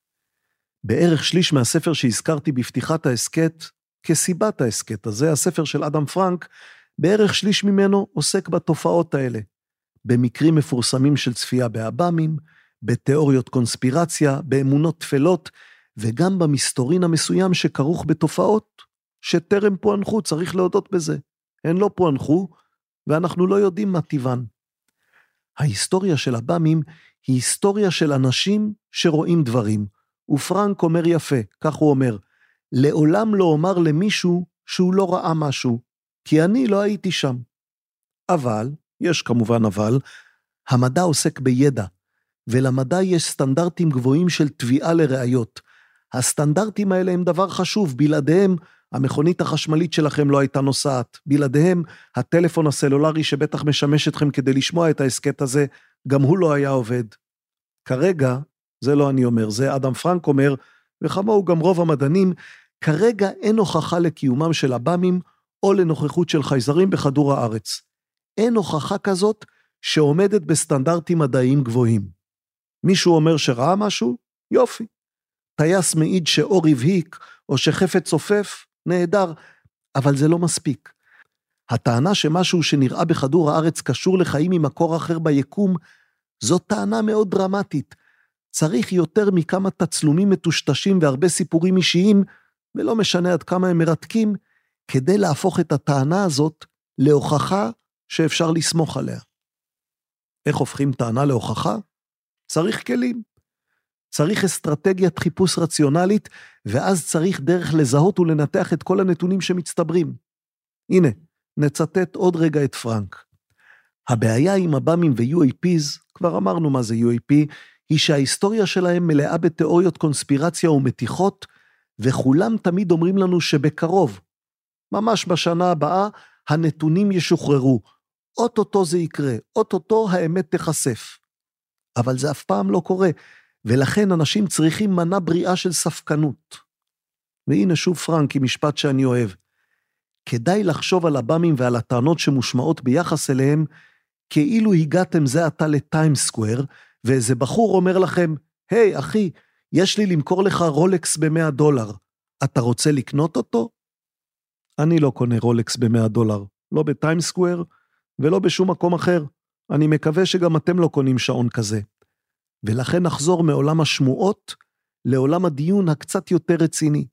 בערך שליש מהספר שהזכרתי בפתיחת העסקת, כסיבת העסקת הזה, הספר של אדם פרנק, בערך שליש ממנו עוסק בתופעות האלה, במקרים מפורסמים של צפייה באב"מים, בתיאוריות קונספירציה, באמונות תפלות, וגם במסתורין המסוים שכרוך בתופעות שטרם פוענחו, צריך להודות בזה. הן לא פוענחו, ואנחנו לא יודעים מה טבען. ההיסטוריה של אב"מים היא היסטוריה של אנשים שרואים דברים, ופרנק אומר יפה, כך הוא אומר, לעולם לא אומר למישהו שהוא לא ראה משהו, כי אני לא הייתי שם. אבל, יש כמובן אבל, המדע עוסק בידע, ולמדע יש סטנדרטים גבוהים של תביעה לראיות. הסטנדרטים האלה הם דבר חשוב, בלעדיהם המכונית החשמלית שלכם לא הייתה נוסעת, בלעדיהם הטלפון הסלולרי שבטח משמש אתכם כדי לשמוע את העסקת הזה, גם הוא לא היה עובד. כרגע, זה לא אני אומר, זה אדם פרנק אומר, וכמוהו גם רוב המדענים, כרגע אין הוכחה לקיומם של אב"מים, או לנוכחות של חייזרים בכדור הארץ. אין הוכחה כזאת שעומדת בסטנדרטים מדעיים גבוהים. מישהו אומר שראה משהו? יופי. טייס מעיד שאור הבהיק, או שחפץ צופף, נהדר, אבל זה לא מספיק. הטענה שמשהו שנראה בכדור הארץ קשור לחיים ממקור אחר ביקום, זו טענה מאוד דרמטית. צריך יותר מכמה תצלומים מטושטשים והרבה סיפורים אישיים, ולא משנה עד כמה הם מרתקים, כדי להפוך את הטענה הזאת להוכחה שאפשר לסמוך עליה. איך הופכים טענה להוכחה? צריך כלים. צריך אסטרטגיית חיפוש רציונלית, ואז צריך דרך לזהות ולנתח את כל הנתונים שמצטברים. הנה, נצטט עוד רגע את פרנק. הבעיה עם אב"מים ו-UAPs, כבר אמרנו מה זה UAP, היא שההיסטוריה שלהם מלאה בתיאוריות קונספירציה ומתיחות, וכולם תמיד אומרים לנו שבקרוב, ממש בשנה הבאה, הנתונים ישוחררו. אוטוטו זה יקרה, אוטוטו האמת תחשף. אבל זה אף פעם לא קורה, ולכן אנשים צריכים מנה בריאה של ספקנות. והנה שוב פרנק, עם משפט שאני אוהב. כדאי לחשוב על אב"מים ועל הטענות שמושמעות ביחס אליהם, כאילו הגעתם זה עתה לטיים סקוואר, ואיזה בחור אומר לכם, היי אחי, יש לי למכור לך רולקס $100, אתה רוצה לקנות אותו? אני לא קונה רולקס $100, לא בטיים סקוואר, ולא בשום מקום אחר. אני מקווה שגם אתם לא קונים שעון כזה. ולכן נחזור מעולם השמועות, לעולם הדיון הקצת יותר רציני.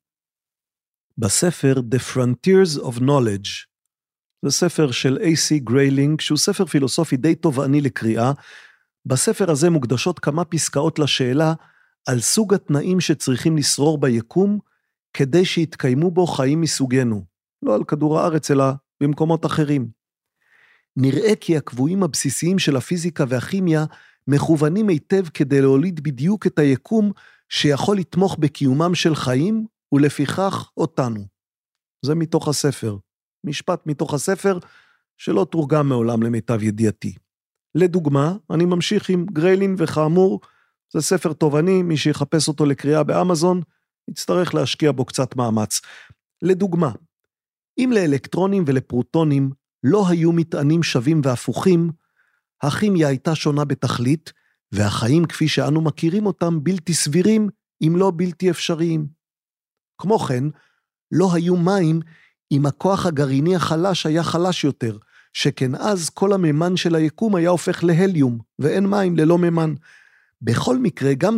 בספר The Frontiers of Knowledge, זה ספר של A.C. גריילינג, שהוא ספר פילוסופי די תובעני לקריאה, בספר הזה מוקדשות כמה פסקאות לשאלה, על סוג התנאים שצריכים לשרור ביקום, כדי שיתקיימו בו חיים מסוגנו, לא על כדור הארץ אלא במקומות אחרים. נראה כי הקבועים הבסיסיים של הפיזיקה והכימיה, מכוונים היטב כדי להוליד בדיוק את היקום, שיכול לתמוך בקיומם של חיים, ולפיכך אותנו. זה מתוך הספר. משפט מתוך הספר, שלא תורגם מעולם למיטב ידיעתי. לדוגמה, אני ממשיך עם גריילין, וכאמור, זה ספר תובעני, מי שיחפש אותו לקריאה באמזון, יצטרך להשקיע בו קצת מאמץ. לדוגמה, אם לאלקטרונים ולפרוטונים לא היו מטענים שווים והפוכים, הכימיה הייתה שונה בתכלית, והחיים כפי שאנו מכירים אותם בלתי סבירים, אם לא בלתי אפשריים. כמו כן, לא היו מים אם הכוח הגרעיני החלש היה חלש יותר, שכן אז כל המימן של היקום היה הופך להליום, ואין מים ללא מימן. בכל מקרה, גם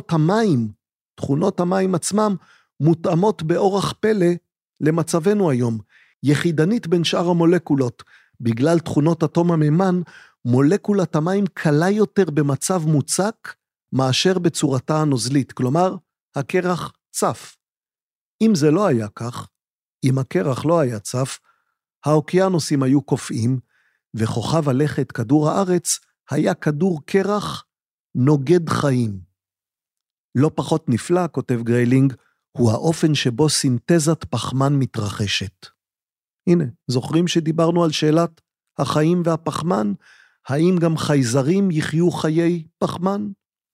תכונות המים עצמם, מותאמות באורח פלא למצבנו היום, יחידנית בין שאר המולקולות. בגלל תכונות אטום המימן, מולקולת המים קלה יותר במצב מוצק, מאשר בצורתה הנוזלית, כלומר, הקרח צף. אם זה לא היה כך, אם הקרח לא היה צף, האוקיינוסים היו קופאים, וכוכב הלכת כדור הארץ היה כדור קרח נוגד חיים. לא פחות נפלא, כותב גריילינג, הוא האופן שבו סינתזת פחמן מתרחשת. הנה, זוכרים שדיברנו על שאלת החיים והפחמן? האם גם חייזרים יחיו חיי פחמן?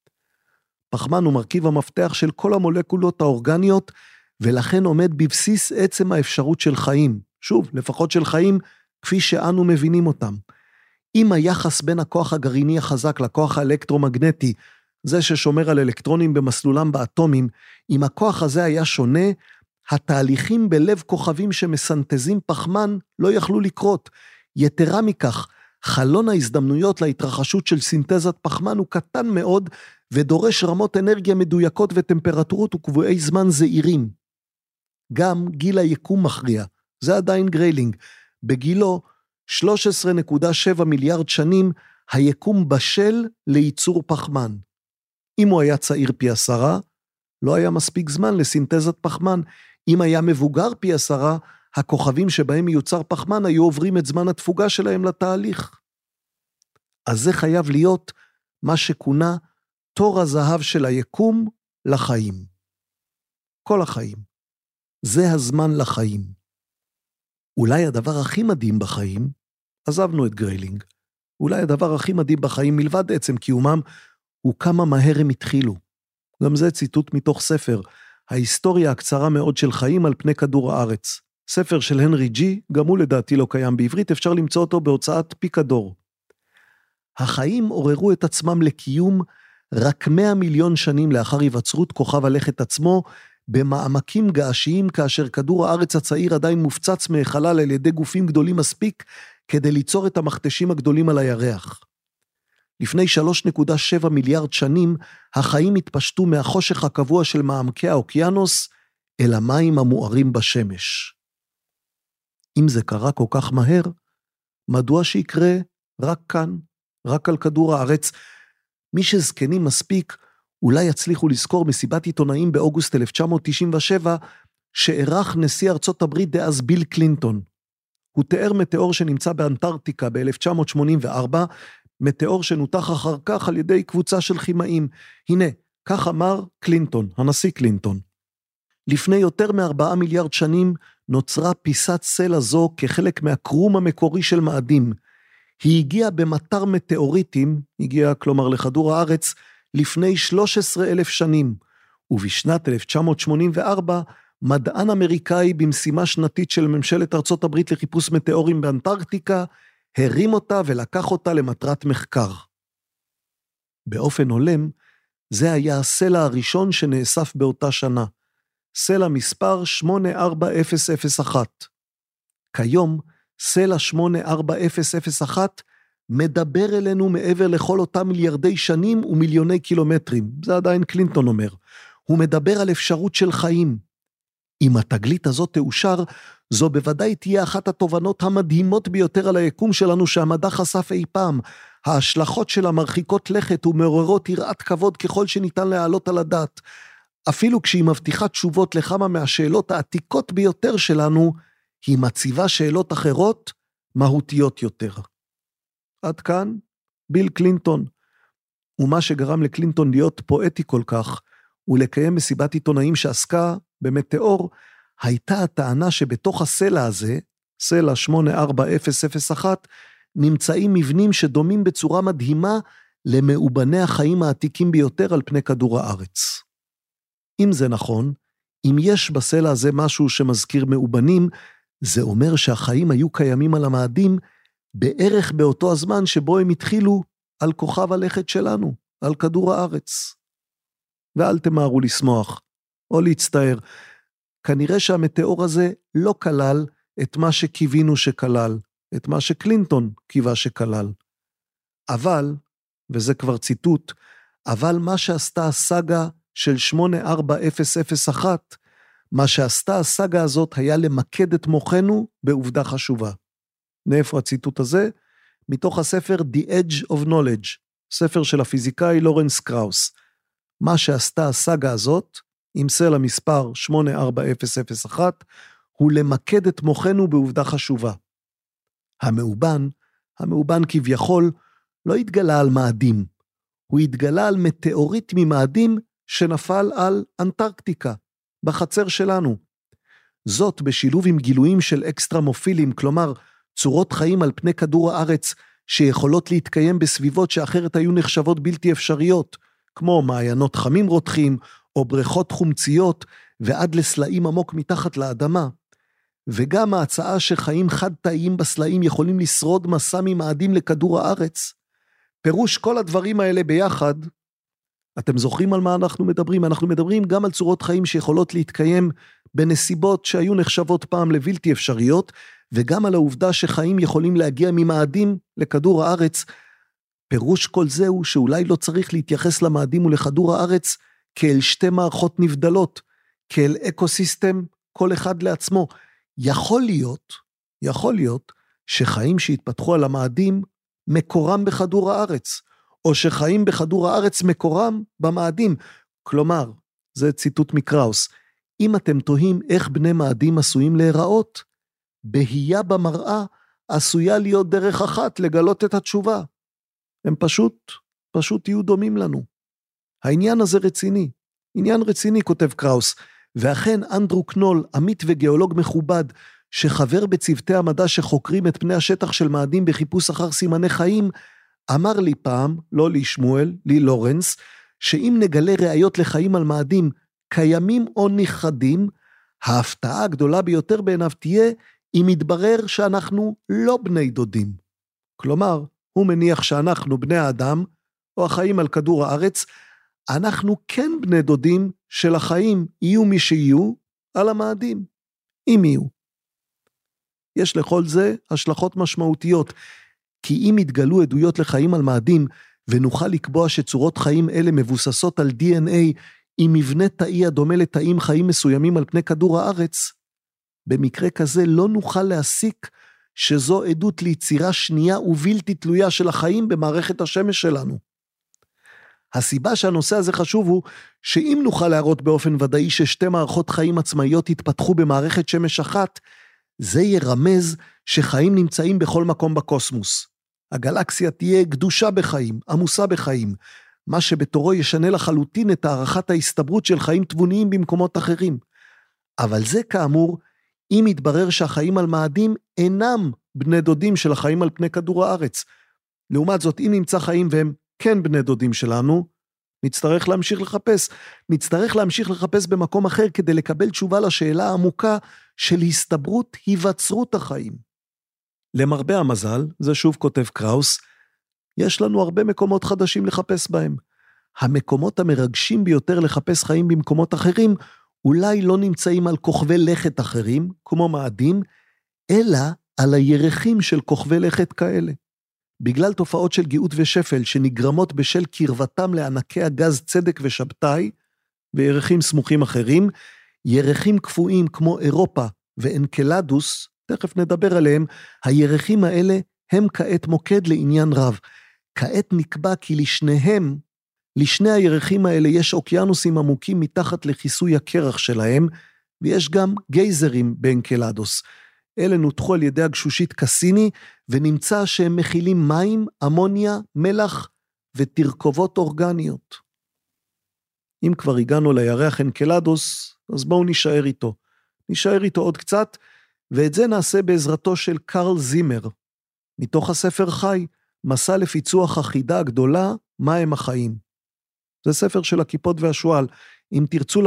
פחמן הוא מרכיב המפתח של כל המולקולות האורגניות, ולכן עומד בבסיס עצם האפשרות של חיים. שוב, לפחות של חיים, כפי שאנו מבינים אותם. אם היחס בין הכוח הגרעיני החזק לכוח האלקטרומגנטי, זה ששומר על אלקטרונים במסלולם באטומים, אם הכוח הזה היה שונה, התהליכים בלב כוכבים שמסנתזים פחמן לא יכלו לקרות. יתרה מכך, חלון ההזדמנויות להתרחשות של סינתזת פחמן הוא קטן מאוד, ודורש רמות אנרגיה מדויקות וטמפרטורות וקבועי זמן זעירים. גם גיל היקום מכריע, זה עדיין גריילינג. בגילו 13.7 מיליארד שנים, היקום בשל לייצור פחמן. אם הוא היה צעיר פי 10, לא היה מספיק זמן לסינתזת פחמן. אם היה מבוגר פי 10, הכוכבים שבהם מיוצר פחמן היו עוברים את זמן התפוגה שלהם לתהליך. אז זה חייב להיות מה שכונה תור הזהב של היקום לחיים. כל החיים. זה הזמן לחיים. אולי הדבר הכי מדהים בחיים, עזבנו את גריילינג, אולי הדבר הכי מדהים בחיים מלבד עצם קיומם, הוא כמה מהר הם התחילו. גם זה ציטוט מתוך ספר, ההיסטוריה הקצרה מאוד של חיים על פני כדור הארץ. ספר של הנרי ג'י, גם הוא לדעתי לא קיים בעברית, אפשר למצוא אותו בהוצאת פיקדור. החיים עוררו את עצמם לקיום רק 100 מיליון שנים לאחר היווצרות כוכב הלכת עצמו, במעמקים געשיים כאשר כדור הארץ הצעיר עדיין מופצץ מהחלל על ידי גופים גדולים מספיק, כדי ליצור את המכתשים הגדולים על הירח. לפני 3.7 מיליארד שנים, החיים התפשטו מהחושך הקבוע של מעמקי האוקיינוס, אל המים המוארים בשמש. אם זה קרה כל כך מהר, מדוע שיקרה רק כאן, רק על כדור הארץ? מי שזקנים מספיק, אולי יצליחו לזכור מסיבת עיתונאים באוגוסט 1997, שערך נשיא ארצות הברית דאז ביל קלינטון. הוא תיאר מטאור שנמצא באנטארקטיקה ב-1984, מטאור שנותח אחר כך על ידי קבוצה של כימאים. הנה, כך אמר קלינטון, הנשיא קלינטון. לפני יותר מ4 מיליארד שנים נוצרה פיסת סלע זו כחלק מהקרום המקורי של מאדים. היא הגיעה במטר מטאוריטים, הגיעה כלומר לכדור הארץ, לפני 13,000 שנים, ובשנת 1984, מדען אמריקאי במשימה שנתית של ממשלת ארצות הברית לחיפוש מטאורים באנטארקטיקה, הרים אותה ולקח אותה למטרת מחקר. באופן הולם, זה היה הסלע הראשון שנאסף באותה שנה, סלע מספר 84001. כיום, סלע 84001 מדבר אלינו מעבר לכל אותם מיליארדי שנים ומיליוני קילומטרים. זה עדיין קלינטון אומר. הוא מדבר על אפשרות של חיים. אם התגלית הזאת תאושר, זו בוודאי תהיה אחת התובנות המדהימות ביותר על היקום שלנו שהמדע חשף אי פעם. ההשלכות שלה מרחיקות לכת ומעוררות יראת כבוד ככל שניתן להעלות על הדעת. אפילו כשהיא מבטיחה תשובות לכמה מהשאלות העתיקות ביותר שלנו, היא מציבה שאלות אחרות מהותיות יותר. עד כאן, ביל קלינטון. ומה שגרם לקלינטון להיות פואטי כל כך, ולקיים מסיבת עיתונאים שעסקה במטאור, הייתה הטענה שבתוך הסלע הזה, סלע 84001, נמצאים מבנים שדומים בצורה מדהימה למאובני החיים העתיקים ביותר על פני כדור הארץ. אם זה נכון, אם יש בסלע הזה משהו שמזכיר מאובנים, זה אומר שהחיים היו קיימים על המאדים, בערך באותו הזמן שבו הם התחילו על כוכב הלכת שלנו, על כדור הארץ. ואל תמהרו לשמוח, או להצטער. כנראה שהמטאור הזה לא כלל את מה שקיווינו שכלל, את מה שקלינטון קיווה שכלל. אבל, וזה כבר ציטוט, אבל מה שעשתה הסאגה של 84001, מה שעשתה הסאגה הזאת היה למקד את מוחנו בעובדה חשובה. מאיפה הציטוט הזה? מתוך הספר The Edge of Knowledge, ספר של הפיזיקאי לורנס קראוס. מה שעשתה הסאגה הזאת, עם סלע מספר 84001, הוא למקד את מוחנו בעובדה חשובה. המאובן כביכול, לא התגלה על מאדים, הוא התגלה על מטאוריט ממאדים שנפל על אנטרקטיקה, בחצר שלנו. זאת בשילוב עם גילויים של אקסטרמופילים, כלומר צורות חיים על פני כדור הארץ, שיכולות להתקיים בסביבות שאחרת היו נחשבות בלתי אפשריות, כמו מעיינות חמים רותחים, או בריכות חומציות, ועד לסלעים עמוק מתחת לאדמה. וגם ההצעה שחיים חד-תאיים בסלעים יכולים לשרוד מסע ממאדים לכדור הארץ. פירוש כל הדברים האלה ביחד, אתם זוכרים על מה אנחנו מדברים? אנחנו מדברים גם על צורות חיים שיכולות להתקיים בנסיבות שהיו נחשבות פעם לבלתי אפשריות, וגם על העובדה שחיים יכולים להגיע ממאדים לכדור הארץ. פירוש כל זה הוא שאולי לא צריך להתייחס למאדים ולכדור הארץ כאל שתי מערכות נבדלות, כאל אקוסיסטם כל אחד לעצמו. יכול להיות שחיים שהתפתחו על המאדים מקורם בכדור הארץ, או שחיים בכדור הארץ מקורם במאדים. כלומר, זה ציטוט מקראוס, אם אתם תוהים איך בני מאדים עשויים להיראות, בהייה במראה עשויה להיות דרך אחת לגלות את התשובה. הם פשוט יהיו דומים לנו. העניין הזה רציני, עניין רציני, כותב קראוס, ואכן אנדרו קנול, עמית וגיאולוג מכובד, שחבר בצוותי המדע שחוקרים את פני השטח של מאדים בחיפוש אחר סימני חיים, אמר לי פעם, לא לי שמואל, לי לורנס, שאם נגלה ראיות לחיים על מאדים, קיימים או נכחדים, ההפתעה הגדולה ביותר בעיניו תהיה, אם יתברר שאנחנו לא בני דודים. כלומר, הוא מניח שאנחנו בני האדם, או החיים על כדור הארץ, אנחנו כן בני דודים של החיים, יהיו מי שיהיו, על המאדים, אם יהיו. יש לכל זה השלכות משמעותיות, כי אם יתגלו עדויות לחיים על מאדים, ונוכל לקבוע שצורות חיים אלה מבוססות על DNA, עם מבנה תאי הדומה לתאים חיים מסוימים על פני כדור הארץ, במקרה כזה לא נוכל להסיק שזו עדות ליצירה שנייה ובלתי תלויה של החיים במערכת השמש שלנו. הסיבה שהנושא הזה חשוב הוא, שאם נוכל להראות באופן ודאי ששתי מערכות חיים עצמאיות התפתחו במערכת שמש אחת, זה ירמז שחיים נמצאים בכל מקום בקוסמוס. הגלקסיה תהיה גדושה בחיים, עמוסה בחיים, מה שבתורו ישנה לחלוטין את הערכת ההסתברות של חיים תבוניים במקומות אחרים. אבל זה כאמור, אם יתברר שהחיים על מאדים אינם בני דודים של החיים על פני כדור הארץ. לעומת זאת, אם נמצא חיים והם כן בני דודים שלנו, נצטרך להמשיך לחפש במקום אחר כדי לקבל תשובה לשאלה העמוקה של הסתברות היווצרות החיים. למרבה המזל, זה שוב כותב קראוס, יש לנו הרבה מקומות חדשים לחפש בהם. המקומות המרגשים ביותר לחפש חיים במקומות אחרים, אולי לא נמצאים על כוכבי לכת אחרים, כמו מאדים, אלא על הירחים של כוכבי לכת כאלה. בגלל תופעות של גאות ושפל שנגרמות בשל קרבתם לענקי הגז צדק ושבתאי, וירחים סמוכים אחרים, ירחים קפואים כמו אירופה ואנקלדוס, תכף נדבר עליהם, הירחים האלה הם כעת מוקד לעניין רב. כעת נקבע כי לשני הירחים האלה יש אוקיינוסים עמוקים מתחת לכיסוי הקרח שלהם, ויש גם גייזרים באנקלדוס. אלה נותחו על ידי הגשושית קסיני, ונמצא שהם מכילים מים, אמוניה, מלח ותרכובות אורגניות. אם כבר הגענו לירח אנקלדוס, אז בואו נשאר איתו. נשאר איתו עוד קצת, ואת זה נעשה בעזרתו של קרל זימר. מתוך הספר חי, מסע לפיצוח החידה הגדולה, מה הם החיים. זה ספר של הכיפות והשואל. אם תרצו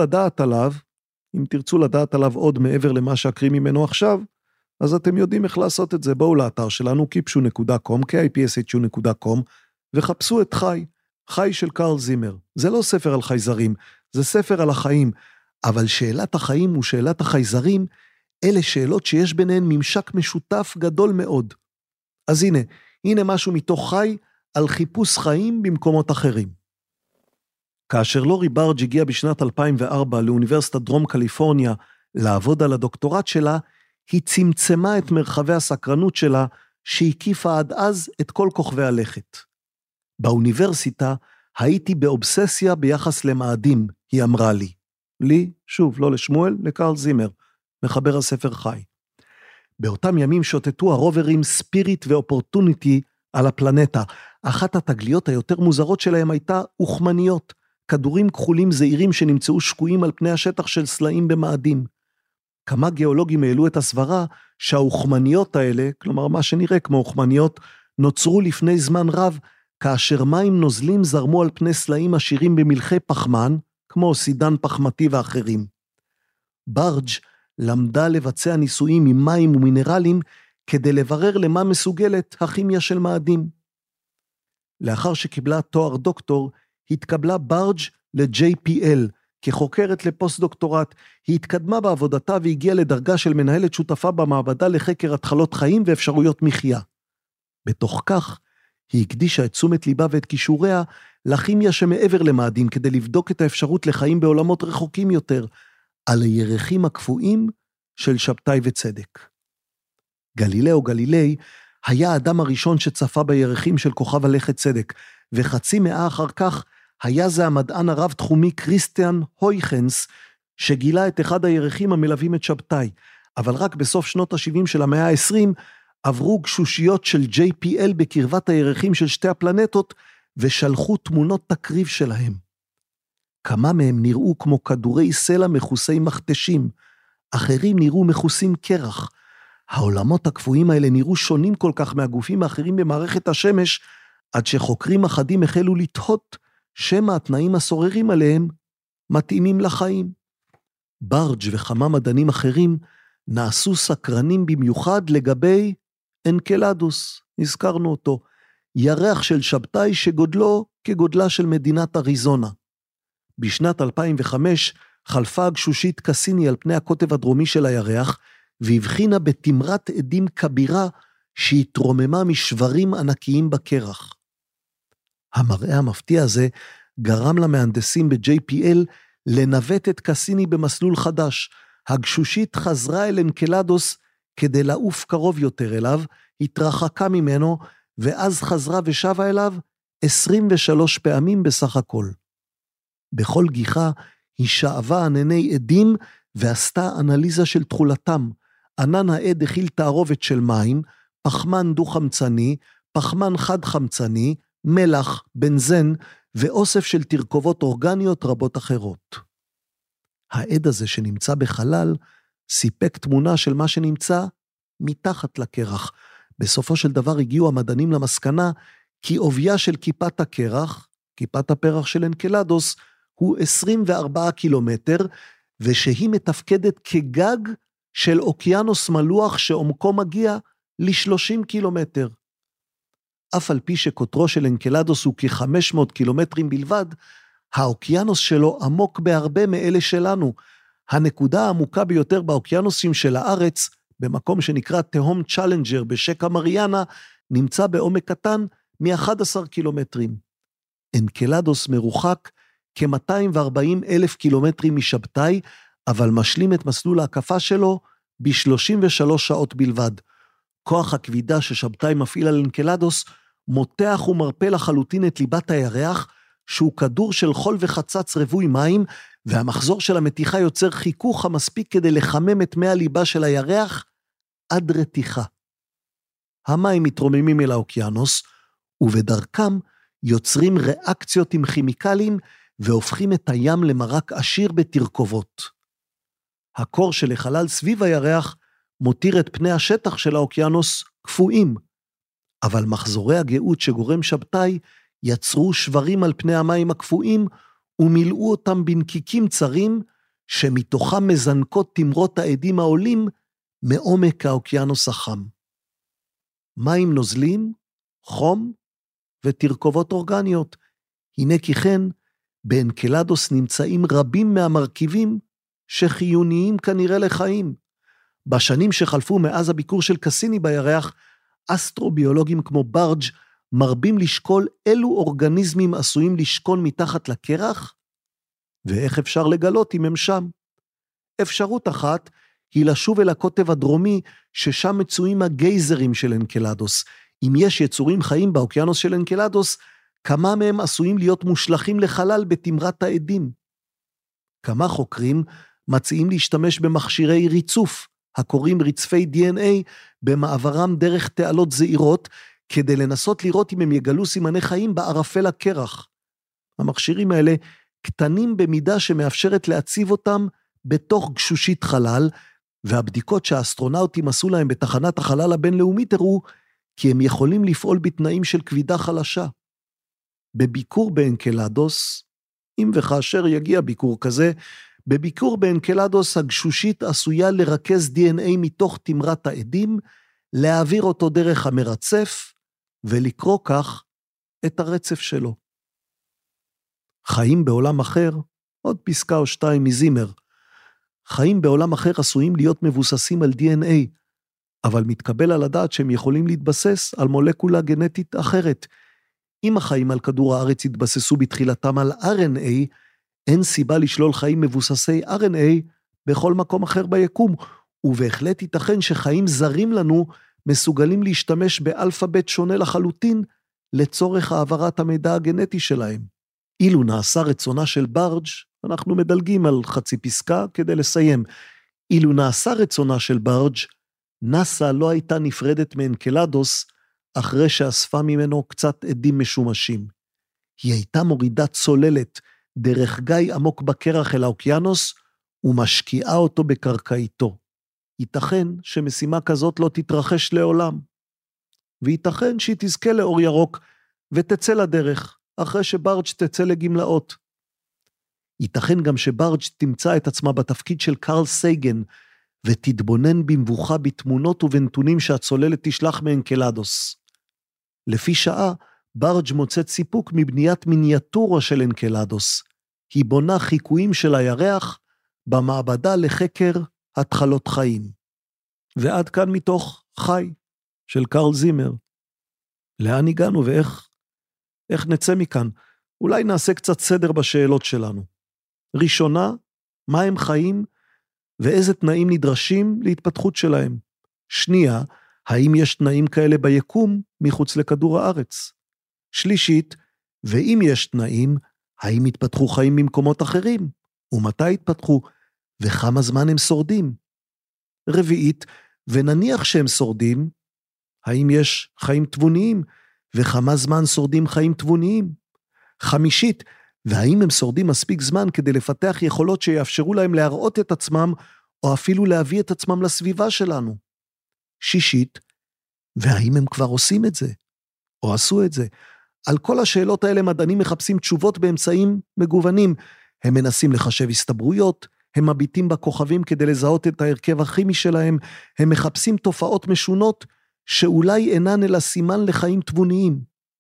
לדעת עליו עוד מעבר למה שאקריא ממנו עכשיו, אז אתם יודעים איך לעשות את זה. בואו לאתר שלנו, kipshu.com, kipshu.com, וחפשו את חי של קרל זימר. זה לא ספר על חייזרים, זה ספר על החיים, אבל שאלת החיים ושאלת החייזרים, אלה שאלות שיש ביניהן ממשק משותף גדול מאוד. אז הנה משהו מתוך חי על חיפוש חיים במקומות אחרים. כאשר לורי ברג' הגיע בשנת 2004 לאוניברסיטת דרום קליפורניה לעבוד על הדוקטורט שלה, היא צמצמה את מרחבי הסקרנות שלה, שהקיפה עד אז את כל כוכבי הלכת. באוניברסיטה הייתי באובססיה ביחס למאדים, היא אמרה לי. לי, שוב, לא לשמואל, לקרל זימר, מחבר הספר חי. באותם ימים שוטטו הרוברים ספיריט ואופורטוניטי על הפלנטה. אחת התגליות היותר מוזרות שלהם הייתה אוכמניות, כדורים כחולים זעירים שנמצאו שקועים על פני השטח של סלעים במאדים. כמה גיאולוגים העלו את הסברה שהאוכמניות האלה, כלומר מה שנראה כמו אוכמניות, נוצרו לפני זמן רב, כאשר מים נוזלים זרמו על פני סלעים עשירים במלחי פחמן, כמו סידן פחמתי ואחרים. ברג' למדה לבצע ניסויים עם מים ומינרלים, כדי לברר למה מסוגלת הכימיה של מאדים. לאחר שקיבלה תואר דוקטור, התקבלה ברג' ל-JPL, כחוקרת לפוסט-דוקטורט. היא התקדמה בעבודתה והגיעה לדרגה של מנהלת שותפה במעבדה לחקר התחלות חיים ואפשרויות מחיה. בתוך כך, היא הקדישה את תשומת ליבה ואת כישוריה לכימיה שמעבר למאדים, כדי לבדוק את האפשרות לחיים בעולמות רחוקים יותר, על הירחים הקפואים של שבתאי וצדק. גלילאו גלילי היה האדם הראשון שצפה בירחים של כוכב הלכת צדק, וחצי מאה אחר כך היה זה המדען הרב-תחומי כריסטיאן הויכנס, שגילה את אחד הירחים המלווים את שבתאי, אבל רק בסוף שנות ה-70 של המאה ה-20, עברו גשושיות של JPL בקרבת הירחים של שתי הפלנטות, ושלחו תמונות תקריב שלהם. כמה מהם נראו כמו כדורי סלע מחוסי מכתשים, אחרים נראו מחוסים קרח. העולמות הקפואים האלה נראו שונים כל כך מהגופים האחרים במערכת השמש, עד שחוקרים אחדים החלו לתהות שמא התנאים הסוררים עליהם מתאימים לחיים. ברג' וכמה מדענים אחרים נעשו סקרנים במיוחד לגבי אנקלדוס, הזכרנו אותו, ירח של שבתאי שגודלו כגודלה של מדינת אריזונה. בשנת 2005 חלפה הגשושית קסיני על פני הקוטב הדרומי של הירח, והבחינה בתמרת עדים כבירה שהתרוממה משברים ענקיים בקרח. המראה המפתיע הזה גרם למהנדסים ב-JPL לנווט את קסיני במסלול חדש. הגשושית חזרה אל אנקלדוס כדי לעוף קרוב יותר אליו, התרחקה ממנו, ואז חזרה ושבה אליו 23 פעמים בסך הכל. בכל גיחה היא שאבה ענני עדים ועשתה אנליזה של תכולתם. ענן העד הכיל תערובת של מים, פחמן דו-חמצני, פחמן חד-חמצני, מלח, בנזן ואוסף של תרכובות אורגניות רבות אחרות. העד הזה שנמצא בחלל סיפק תמונה של מה שנמצא מתחת לקרח. בסופו של דבר הגיעו המדענים למסקנה כי עוביה של כיפת הקרח, כיפת הפרח של אנקלדוס, הוא 24 קילומטר, ושהיא מתפקדת כגג של אוקיינוס מלוח שעומקו מגיע ל-30 קילומטר. אף על פי שקוטרו של אנקלדוס הוא כ-500 קילומטרים בלבד, האוקיינוס שלו עמוק בהרבה מאלה שלנו. הנקודה העמוקה ביותר באוקיינוסים של הארץ, במקום שנקרא תהום צ'לנג'ר בשקע מריאנה, נמצא בעומק קטן מ-11 קילומטרים. אנקלדוס מרוחק כ-240,000 קילומטרים משבתאי, אבל משלים את מסלול ההקפה שלו ב-33 שעות בלבד. כוח הכבידה ששבתאי מפעיל על אנקלדוס מותח ומרפא לחלוטין את ליבת הירח, שהוא כדור של חול וחצץ רווי מים, והמחזור של המתיחה יוצר חיכוך המספיק כדי לחמם את מי הליבה של הירח עד רתיחה. המים מתרוממים אל האוקיינוס, ובדרכם יוצרים ריאקציות עם כימיקלים, והופכים את הים למרק עשיר בתרכובות. הקור של החלל סביב הירח מותיר את פני השטח של האוקיינוס קפואים, אבל מחזורי הגאות שגורם שבתאי יצרו שברים על פני המים הקפואים, ומילאו אותם בנקיקים צרים, שמתוכם מזנקות תמרות העדים העולים מעומק האוקיינוס החם. מים נוזלים, חום ותרכובות אורגניות. הנה כי כן, באנקלדוס נמצאים רבים מהמרכיבים שחיוניים כנראה לחיים. בשנים שחלפו מאז הביקור של קסיני בירח, אסטרוביולוגים כמו ברג' מרבים לשקול אילו אורגניזמים עשויים לשכון מתחת לקרח, ואיך אפשר לגלות אם הם שם. אפשרות אחת היא לשוב אל הקוטב הדרומי, ששם מצויים הגייזרים של אנקלדוס. אם יש יצורים חיים באוקיינוס של אנקלדוס, כמה מהם עשויים להיות מושלכים לחלל בתמרת העדים. כמה חוקרים מציעים להשתמש במכשירי ריצוף, הקוראים רצפי DNA, במעברם דרך תעלות זעירות, כדי לנסות לראות אם הם יגלו סימני חיים בערפל הקרח. המכשירים האלה קטנים במידה שמאפשרת להציב אותם בתוך גשושית חלל, והבדיקות שהאסטרונאוטים עשו להם בתחנת החלל הבינלאומית הראו, כי הם יכולים לפעול בתנאים של כבידה חלשה. בביקור באנקלדוס, אם וכאשר יגיע ביקור כזה, בביקור באנקלדוס הגשושית עשויה לרכז DNA מתוך תמרת העדים, להעביר אותו דרך המרצף, ולקרוא כך את הרצף שלו. חיים בעולם אחר, עוד פסקה או שתיים מזימר, חיים בעולם אחר עשויים להיות מבוססים על DNA, אבל מתקבל על הדעת שהם יכולים להתבסס על מולקולה גנטית אחרת. אם החיים על כדור הארץ התבססו בתחילתם על RNA, אין סיבה לשלול חיים מבוססי RNA בכל מקום אחר ביקום, ובהחלט ייתכן שחיים זרים לנו מסוגלים להשתמש באלפבית שונה לחלוטין לצורך העברת המידע הגנטי שלהם. אילו נעשה רצונה של ברג', אנחנו מדלגים על חצי פסקה כדי לסיים, אילו נעשה רצונה של ברג', נאסא לא הייתה נפרדת מאנקלדוס אחרי שאספה ממנו קצת עדים משומשים. היא הייתה מורידה צוללת דרך גיא עמוק בקרח אל האוקיינוס ומשקיעה אותו בקרקעיתו. ייתכן שמשימה כזאת לא תתרחש לעולם, וייתכן שהיא תזכה לאור ירוק ותצא לדרך אחרי שברג' תצא לגמלאות. ייתכן גם שברג' תמצא את עצמה בתפקיד של קרל סייגן, ותתבונן במבוכה בתמונות ובנתונים שהצוללת תשלח מאנקלדוס. לפי שעה, ברג' מוצאת סיפוק מבניית מיניאטורה של אנקלדוס. היא בונה חיקויים של הירח במעבדה לחקר התחלות חיים. ועד כאן מתוך חי של קרל זימר. לאן הגענו ואיך נצא מכאן? אולי נעשה קצת סדר בשאלות שלנו. ראשונה, מה הם חיים ואיזה תנאים נדרשים להתפתחות שלהם? שנייה, האם יש תנאים כאלה ביקום מחוץ לכדור הארץ? שלישית, ואם יש תנאים, האם התפתחו חיים ממקומות אחרים? ומתי התפתחו? וכמה זמן הם שורדים? רביעית, ונניח שהם שורדים, האם יש חיים תבוניים? וכמה זמן שורדים חיים תבוניים? חמישית, והאם הם שורדים מספיק זמן כדי לפתח יכולות שיאפשרו להם להראות את עצמם, או אפילו להביא את עצמם לסביבה שלנו? שישית, והאם הם כבר עושים את זה? או עשו את זה? על כל השאלות האלה מדענים מחפשים תשובות באמצעים מגוונים. הם מנסים לחשב הסתברויות, הם מביטים בכוכבים כדי לזהות את ההרכב הכימי שלהם, הם מחפשים תופעות משונות שאולי אינן אלא סימן לחיים תבוניים.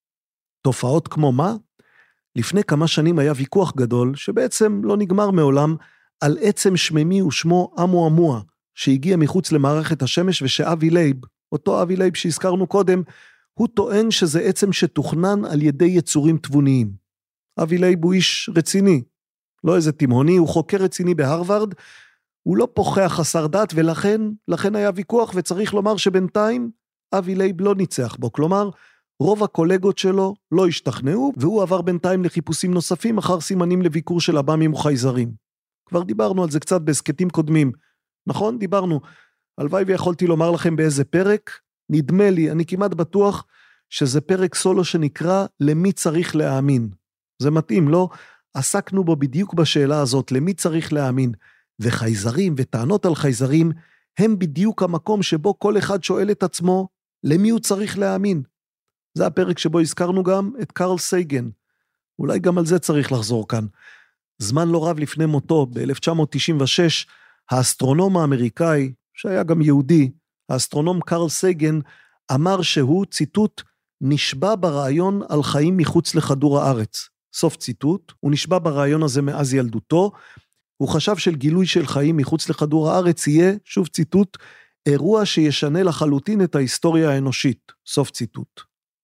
תופעות כמו מה? לפני כמה שנים היה ויכוח גדול, שבעצם לא נגמר מעולם, על עצם שממי ושמו אמואמואה, שהגיע מחוץ למערכת השמש, ושאבי לייב, אותו אבי לייב שהזכרנו קודם, הוא טוען שזה עצם שתוכנן על ידי יצורים תבוניים. אבי לייב הוא איש רציני, לא איזה תימהוני, הוא חוקר רציני בהרווארד, הוא לא פוחח חסר דת, ולכן היה ויכוח, וצריך לומר שבינתיים אבי לייב לא ניצח בו, כלומר, רוב הקולגות שלו לא השתכנעו, והוא עבר בינתיים לחיפושים נוספים, אחר סימנים לביקור של אב"מים וחייזרים. כבר דיברנו על זה קצת בהסקטים קודמים, נכון? דיברנו. הלוואי ויכולתי לומר לכם באיזה פרק, נדמה לי, אני כמעט בטוח, שזה פרק סולו שנקרא, למי צריך להאמין. זה מתאים, לא? עסקנו בו בדיוק בשאלה הזאת, למי צריך להאמין, וחייזרים וטענות על חייזרים, הם בדיוק המקום שבו כל אחד שואל את עצמו, למי הוא צריך להאמין. זה הפרק שבו הזכרנו גם את קרל סייגן. אולי גם על זה צריך לחזור כאן. זמן לא רב לפני מותו, ב-1996, האסטרונום האמריקאי, שהיה גם יהודי, האסטרונום קרל סייגן, אמר שהוא, ציטוט, נשבע ברעיון על חיים מחוץ לכדור הארץ. סוף ציטוט, הוא נשבע ברעיון הזה מאז ילדותו, הוא חשב של גילוי של חיים מחוץ לכדור הארץ יהיה, שוב ציטוט, אירוע שישנה לחלוטין את ההיסטוריה האנושית. סוף ציטוט.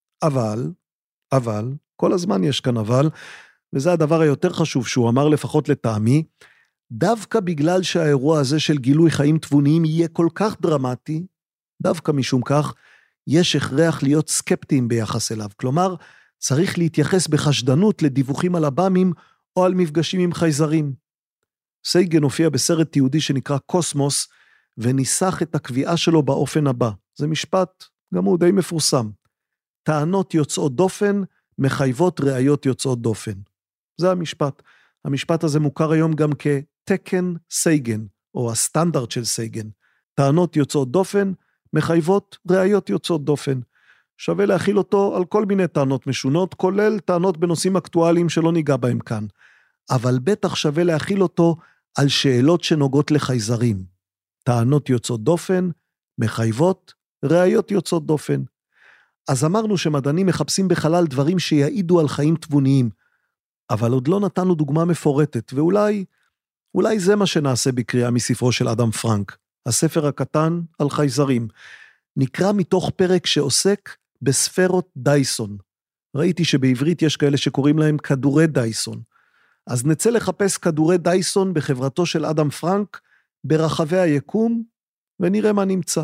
אבל, כל הזמן יש כאן אבל, וזה הדבר היותר חשוב שהוא אמר לפחות לטעמי, דווקא בגלל שהאירוע הזה של גילוי חיים תבוניים יהיה כל כך דרמטי, דווקא משום כך, יש הכרח להיות סקפטיים ביחס אליו. כלומר, צריך להתייחס בחשדנות לדיווחים על אב"מים או על מפגשים עם חייזרים. סייגן הופיע בסרט תיעודי שנקרא קוסמוס, וניסח את הקביעה שלו באופן הבא. זה משפט, גם הוא די מפורסם. טענות יוצאות דופן, מחייבות ראיות יוצאות דופן. זה המשפט. המשפט הזה מוכר היום גם כתקן סייגן, או הסטנדרט של סייגן. טענות יוצאות דופן, מחייבות ראיות יוצאות דופן. שווה להכיל אותו על כל מיני טענות משונות, כולל טענות בנושאים אקטואליים שלא ניגע בהם כאן. אבל בטח שווה להכיל אותו על שאלות שנוגעות לחייזרים. טענות יוצאות דופן, מחייבות, ראיות יוצאות דופן. אז אמרנו שמדענים מחפשים בחלל דברים שיעידו על חיים תבוניים, אבל עוד לא נתנו דוגמה מפורטת, ואולי זה מה שנעשה בקריאה מספרו של אדם פרנק, הספר הקטן על חייזרים. נקרא מתוך פרק שעוסק בספרות דייסון. ראיתי שבעברית יש כאלה שקוראים להם כדורי דייסון. אז נצא לחפש כדורי דייסון בחברתו של אדם פרנק, ברחבי היקום, ונראה מה נמצא.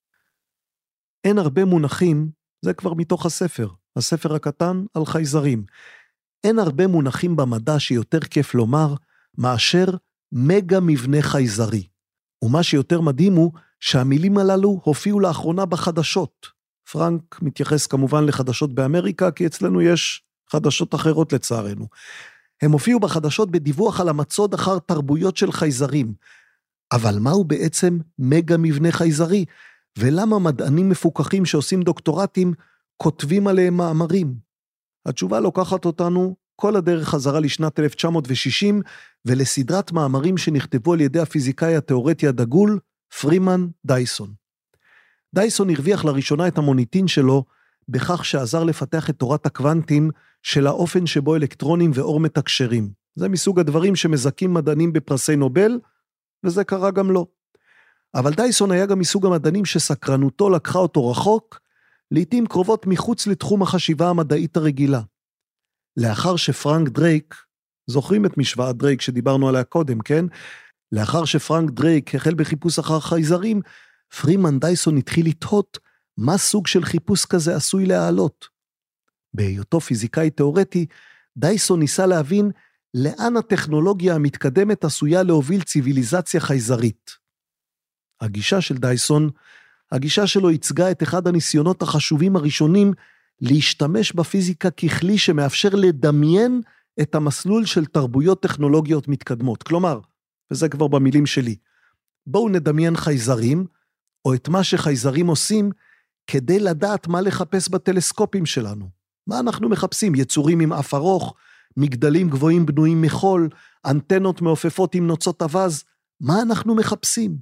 אין הרבה מונחים, זה כבר מתוך הספר הקטן על חייזרים. אין הרבה מונחים במדע שיותר כיף לומר, מאשר מגה מבנה חייזרי. ומה שיותר מדהים הוא שהמילים הללו הופיעו לאחרונה בחדשות. פרנק מתייחס כמובן לחדשות באמריקה, כי אצלנו יש חדשות אחרות לצערנו. הם הופיעו בחדשות בדיווח על המצוד אחר תרבויות של חייזרים. אבל מהו בעצם מגה מבנה חייזרי? ולמה מדענים מפוקחים שעושים דוקטורטים כותבים עליהם מאמרים? התשובה לוקחת אותנו כל הדרך חזרה לשנת 1960, ולסדרת מאמרים שנכתבו על ידי הפיזיקאי התיאורטי הדגול, פרימן דייסון. דייסון הרוויח לראשונה את המוניטין שלו, בכך שעזר לפתח את תורת הקוונטים של האופן שבו אלקטרונים ואור מתקשרים. זה מסוג הדברים שמזכים מדענים בפרסי נובל, וזה קרה גם לו. אבל דייסון היה גם מסוג המדענים שסקרנותו לקחה אותו רחוק, לעתים קרובות מחוץ לתחום החשיבה המדעית הרגילה. לאחר שפרנק דרייק, זוכרים את משוואת דרייק שדיברנו עליה קודם, כן? לאחר שפרנק דרייק החל בחיפוש אחר חייזרים, פרימן דייסון התחיל לתהות מה סוג של חיפוש כזה עשוי להעלות. בהיותו פיזיקאי תיאורטי, דייסון ניסה להבין לאן הטכנולוגיה המתקדמת עשויה להוביל ציוויליזציה חייזרית. הגישה של דייסון, הגישה שלו ייצגה את אחד הניסיונות החשובים הראשונים להשתמש בפיזיקה ככלי שמאפשר לדמיין את המסלול של תרבויות טכנולוגיות מתקדמות. כלומר, וזה כבר במילים שלי, בואו נדמיין חייזרים, או את מה שחייזרים עושים, כדי לדעת מה לחפש בטלסקופים שלנו. מה אנחנו מחפשים? יצורים עם אף ארוך, מגדלים גבוהים בנויים מחול, אנטנות מעופפות עם נוצות אבז, מה אנחנו מחפשים?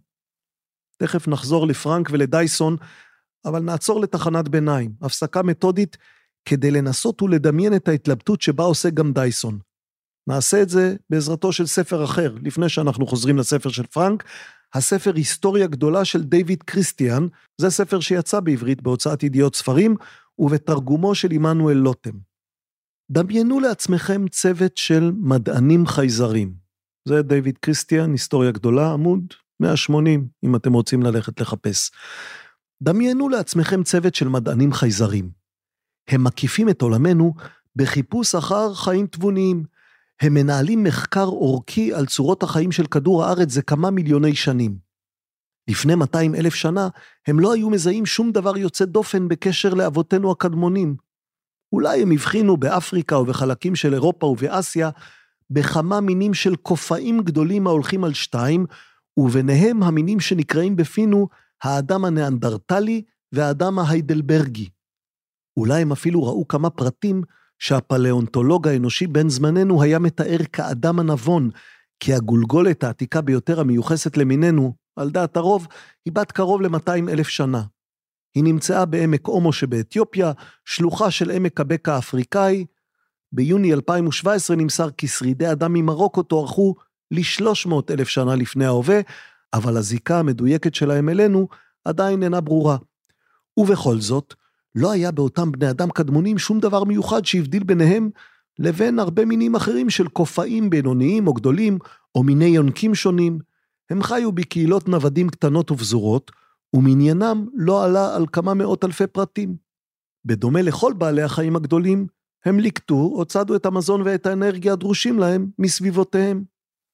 תכף נחזור לפרנק ולדייסון, אבל נעצור לתחנת ביניים, הפסקה מתודית, כדי לנסות ולדמיין את ההתלבטות שבה עושה גם דייסון. נעשה את זה בעזרתו של ספר אחר, לפני שאנחנו חוזרים לספר של פרנק, הספר היסטוריה גדולה של דיוויד קריסטיאן, זה ספר שיצא בעברית בהוצאת ידיעות ספרים, ובתרגומו של עמנואל לוטם. דמיינו לעצמכם צוות של מדענים חייזרים. זה דיוויד קריסטיאן, היסטוריה גדולה, עמוד 180, אם אתם רוצים ללכת לחפש. דמיינו לעצמכם צוות של מדענים חייזרים. הם מקיפים את עולמנו בחיפוש אחר חיים תבוניים. הם מנהלים מחקר אורכי על צורות החיים של כדור הארץ זה כמה מיליוני שנים. לפני 200,000 שנה הם לא היו מזהים שום דבר יוצא דופן בקשר לאבותינו הקדמונים. אולי הם הבחינו באפריקה ובחלקים של אירופה ובאסיה בכמה מינים של קופאים גדולים ההולכים על 2, וביניהם המינים שנקראים בפינו האדם הנאנדרטלי והאדם ההיידלברגי. אולי הם אפילו ראו כמה פרטים שהפלאונטולוג האנושי בן זמננו היה מתאר כאדם הנבון, כי הגולגולת העתיקה ביותר המיוחסת למיננו, על דעת הרוב, היא בת קרוב ל-200,000 שנה. היא נמצאה בעמק אומו שבאתיופיה, שלוחה של עמק הבק האפריקאי. ביוני 2017 נמסר כי שרידי אדם ממרוקו תוארכו ל-300,000 שנה לפני ההווה, אבל הזיקה המדויקת שלהם אלינו עדיין אינה ברורה. ובכל זאת, לא היה באותם בני אדם קדמונים שום דבר מיוחד שהבדיל ביניהם לבין הרבה מינים אחרים של קופאים בינוניים או גדולים, או מיני יונקים שונים. הם חיו בקהילות נוודים קטנות ובזורות, ומניינם לא עלה על כמה מאות אלפי פרטים. בדומה לכל בעלי החיים הגדולים, הם ליקטו או צדו את המזון ואת האנרגיה הדרושים להם מסביבותיהם.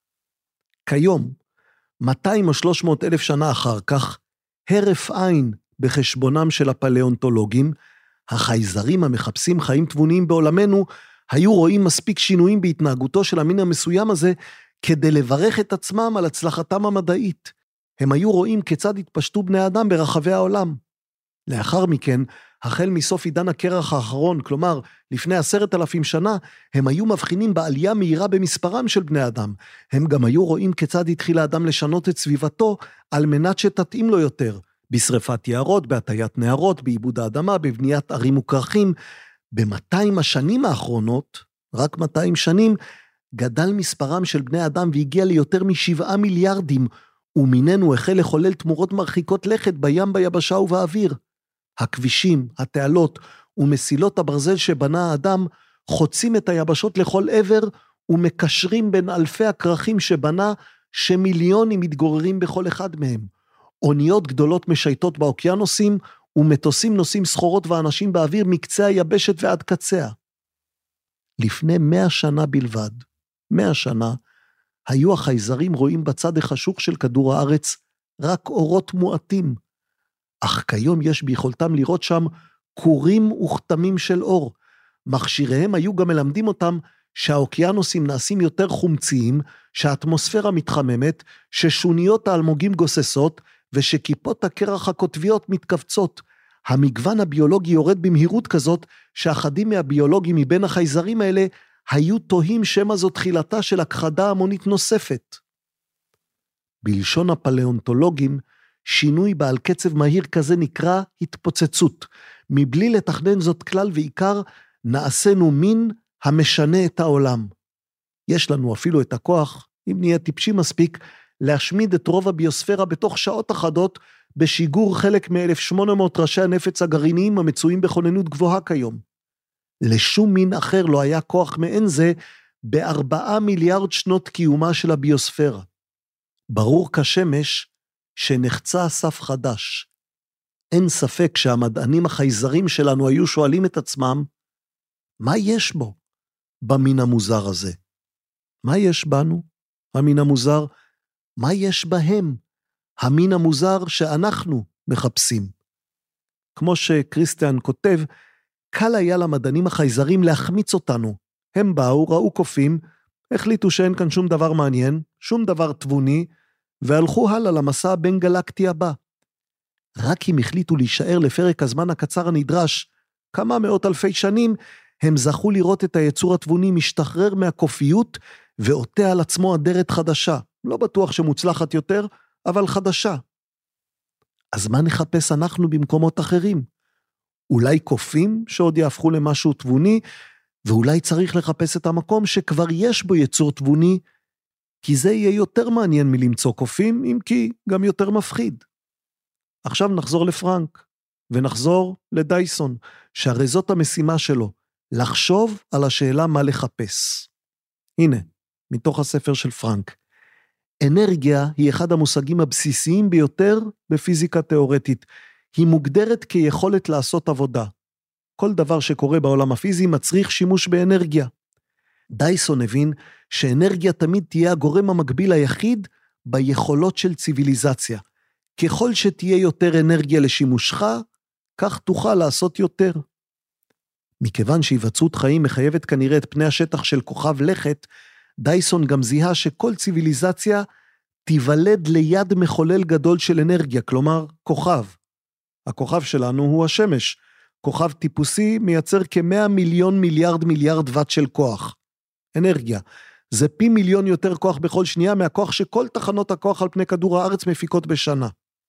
כיום, 200 או 300 אלף שנה אחר כך, הרף עין בחשבונם של הפלאונטולוגים, החייזרים המחפשים חיים תבוניים בעולמנו, היו רואים מספיק שינויים בהתנהגותו של המין המסוים הזה, כדי לברך את עצמם על הצלחתם המדעית. הם היו רואים כיצד התפשטו בני אדם ברחבי העולם. לאחר מכן, החל מסוף עידן הקרח האחרון, כלומר, לפני 10,000 שנה, הם היו מבחינים בעלייה מהירה במספרם של בני אדם. הם גם היו רואים כיצד התחיל האדם לשנות את סביבתו, על מנת שתתאים לו יותר, בשריפת יערות, בהטיית נהרות, בעיבוד האדמה, בבניית ערים וכרכים. ב-200 השנים האחרונות, רק 200 שנים, גדל מספרם של בני אדם והגיע ליותר מ7 מיליארדים, ומיננו החל לחולל תמורות מרחיקות לכת בים, ביבשה ובאוויר. הכבישים, התעלות ומסילות הברזל שבנה האדם חוצים את היבשות לכל עבר ומקשרים בין אלפי הכרכים שבנה שמיליונים מתגוררים בכל אחד מהם. אוניות גדולות משייטות באוקיינוסים ומטוסים נוסעים סחורות ואנשים באוויר מקצה היבשת ועד קציה. לפני 100 שנה בלבד, 100 שנה, היו החייזרים רואים בצד החשוך של כדור הארץ רק אורות מועטים, אך כיום יש ביכולתם לראות שם קורים וכתמים של אור. מכשיריהם היו גם מלמדים אותם שהאוקיינוסים נעשים יותר חומציים, שהאטמוספירה מתחממת, ששוניות האלמוגים גוססות, ושכיפות הקרח הקוטביות מתכווצות. המגוון הביולוגי יורד במהירות כזאת, שאחדים מהביולוגים מבין החייזרים האלה, היו תוהים שמה זו תחילתה של הכחדה המונית נוספת. בלשון הפלאונטולוגים, שינוי בעל קצב מהיר כזה נקרא התפוצצות. מבלי לתכנן זאת כלל ועיקר, נעשינו מין המשנה את העולם. יש לנו אפילו את הכוח, אם נהיה טיפשים מספיק, להשמיד את רוב הביוספירה בתוך שעות אחדות, בשיגור חלק מ-1,800 ראשי הנפץ הגרעיניים המצויים בכוננות גבוהה כיום. לשום מין אחר לא היה כוח מעין זה, ב4 מיליארד שנות קיומה של הביוספירה. ברור כשמש, שנחצה סף חדש. אין ספק שהמדענים החייזרים שלנו היו שואלים את עצמם, מה יש בו, במין המוזר הזה? מה יש בנו, המין המוזר? מה יש בהם, המין המוזר שאנחנו מחפשים? כמו שקריסטיאן כותב, קל היה למדענים החייזרים להחמיץ אותנו. הם באו, ראו קופים, החליטו שאין כאן שום דבר מעניין, שום דבר תבוני, והלכו הלאה למסע בין גלקטי הבא. רק אם החליטו להישאר לפרק הזמן הקצר הנדרש, כמה מאות אלפי שנים, הם זכו לראות את היצור התבוני משתחרר מהקופיות, ועוטה על עצמו אדרת חדשה. לא בטוח שמוצלחת יותר, אבל חדשה. אז מה נחפש אנחנו במקומות אחרים? אולי קופים שעוד יהפכו למשהו תבוני, ואולי צריך לחפש את המקום שכבר יש בו יצור תבוני, כי זה יהיה יותר מעניין מלמצוא קופים, אם כי גם יותר מפחיד. עכשיו נחזור לפרנק, ונחזור לדייסון, שהרי זאת המשימה שלו, לחשוב על השאלה מה לחפש. הנה, מתוך הספר של פרנק. אנרגיה היא אחד המושגים הבסיסיים ביותר בפיזיקה תיאורטית. היא מוגדרת כיכולת לעשות עבודה. כל דבר שקורה בעולם הפיזי מצריך שימוש באנרגיה. דייסון הבין שאנרגיה תמיד תהיה הגורם המקביל היחיד ביכולות של ציוויליזציה. ככל שתהיה יותר אנרגיה לשימושך, כך תוכל לעשות יותר. מכיוון שהיווצרות חיים מחייבת כנראה את פני השטח של כוכב לכת, דייסון גם זיהה שכל ציוויליזציה תיוולד ליד מחולל גדול של אנרגיה, כלומר כוכב. הכוכב שלנו הוא השמש. כוכב טיפוסי מייצר כ100 מיליון מיליארד וואט של כוח. אנרגיה. זה פי מיליון יותר כוח בכל שנייה מהכוח שכל תחנות הכוח על פני כדור הארץ מפיקות בשנה.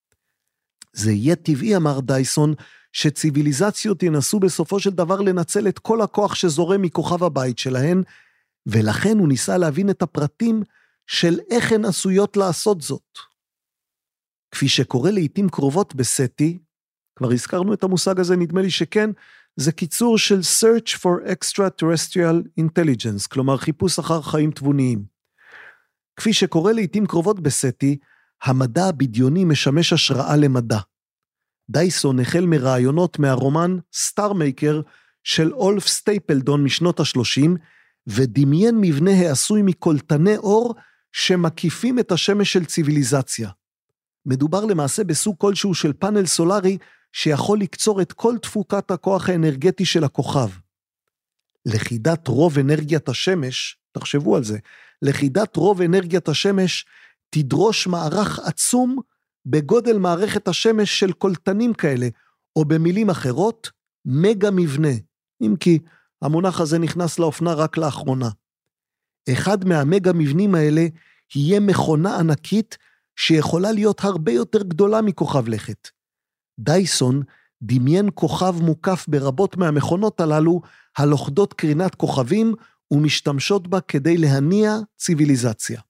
זה יהיה טבעי, אמר דייסון, שציוויליזציות ינסו בסופו של דבר לנצל את כל הכוח שזורם מכוכב הבית שלהן, ולכן הוא ניסה להבין את הפרטים של איך הן עשויות לעשות זאת. כפי שקורה לעתים קרובות בסטי, כבר הזכרנו את המושג הזה, נדמה לי שכן, זה קיצור של Search for Extraterrestrial Intelligence, כלומר חיפוש אחר חיים תבוניים. כפי שקורה לעתים קרובות בסטי, המדע הבדיוני משמש השראה למדע. דייסון החל מרעיונות מהרומן Star Maker של אולף סטייפלדון משנות ה-30, ודמיין מבנה העשוי מקולטני אור שמקיפים את השמש של ציוויליזציה. מדובר למעשה בסוג כלשהו של פאנל סולרי שיכול לקצור את כל תפוקת הכוח האנרגטי של הכוכב. לכידת רוב אנרגיית השמש, תחשבו על זה, לכידת רוב אנרגיית השמש תדרוש מערך עצום בגודל מערכת השמש של קולטנים כאלה, או במילים אחרות, מגה מבנה, אם כי המונח הזה נכנס לאופנה רק לאחרונה. אחד מהמגה מבנים האלה יהיה מכונה ענקית שיכולה להיות הרבה יותר גדולה מכוכב לכת. דייסון דמיין כוכב מוקף ברבות מהמכונות הללו הלוכדות קרינת כוכבים ומשתמשות בה כדי להניע ציוויליזציה.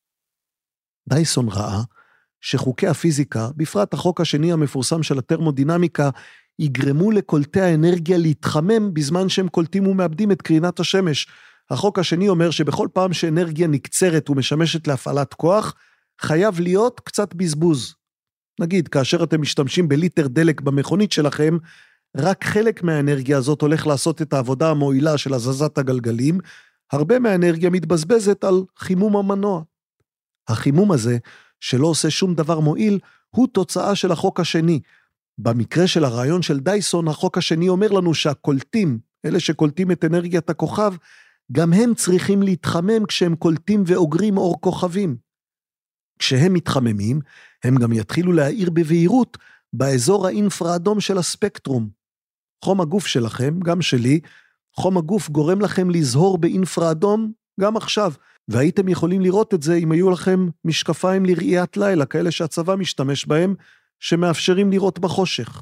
דייסון ראה שחוקי הפיזיקה, בפרט החוק השני המפורסם של הטרמודינמיקה, יגרמו לקולטי האנרגיה להתחמם בזמן שהם קולטים ומאבדים את קרינת השמש. החוק השני אומר שבכל פעם שאנרגיה נקצרת ומשמשת להפעלת כוח, חייב להיות קצת בזבוז. נגיד, כאשר אתם משתמשים בליטר דלק במכונית שלכם, רק חלק מהאנרגיה הזאת הולך לעשות את העבודה המועילה של הזזת הגלגלים, הרבה מהאנרגיה מתבזבזת על חימום המנוע. החימום הזה, שלא עושה שום דבר מועיל, הוא תוצאה של החוק השני. במקרה של הרעיון של דייסון, החוק השני אומר לנו שהקולטים, אלה שקולטים את אנרגיית הכוכב, גם הם צריכים להתחמם כשהם קולטים ואוגרים אור כוכבים. כשהם מתחממים, הם גם יתחילו להאיר בבהירות באזור האינפרה-אדום של הספקטרום. חום הגוף שלכם, גם שלי, חום הגוף גורם לכם לזהור באינפרה-אדום גם עכשיו, והייתם יכולים לראות את זה אם היו לכם משקפיים לראיית לילה, כאלה שהצבא משתמש בהם, שמאפשרים לראות בחושך.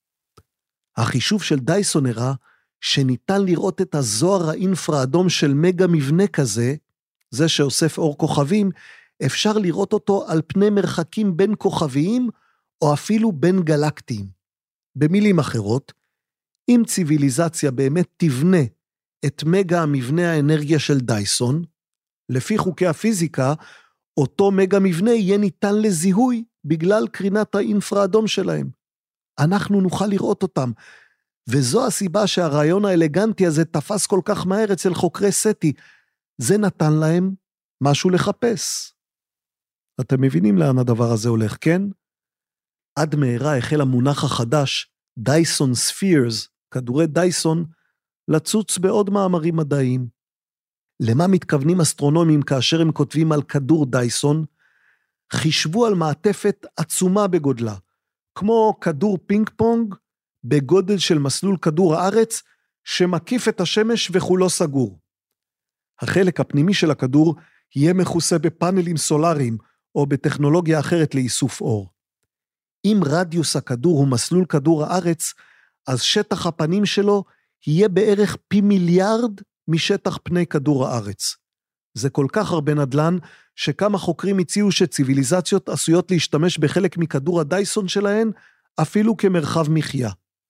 החישוב של דייסון הראה שניתן לראות את הזוהר האינפרה-אדום של מגה מבנה כזה, זה שאוסף אור כוכבים, אפשר לראות אותו על פני מרחקים בין כוכביים, או אפילו בין גלקטיים. במילים אחרות, אם ציוויליזציה באמת תבנה את מגה המבנה האנרגיה של דייסון, לפי חוקי הפיזיקה, אותו מגה מבנה יהיה ניתן לזיהוי בגלל קרינת האינפרה-אדום שלהם. אנחנו נוכל לראות אותם, וזו הסיבה שהרעיון האלגנטי הזה תפס כל כך מהר אצל חוקרי סטי, זה נתן להם משהו לחפש. אתם מבינים לאן הדבר הזה הולך, כן? עד מהרה החל המונח החדש, דייסון ספירס, כדורי דייסון, לצוץ בעוד מאמרים מדעיים. למה מתכוונים אסטרונומים כאשר הם כותבים על כדור דייסון? חישבו על מעטפת עצומה בגודלה, כמו כדור פינג פונג, בגודל של מסלול כדור הארץ, שמקיף את השמש וכולו סגור. החלק הפנימי של הכדור יהיה מכוסה בפאנלים סולריים, או בטכנולוגיה אחרת לאיסוף אור. אם רדיוס הכדור הוא מסלול כדור הארץ, אז שטח הפנים שלו יהיה בערך פי מיליארד משטח פני כדור הארץ. זה כל כך הרבה נדלן, שכמה חוקרים הציעו שציוויליזציות עשויות להשתמש בחלק מכדור הדייסון שלהן, אפילו כמרחב מחיה.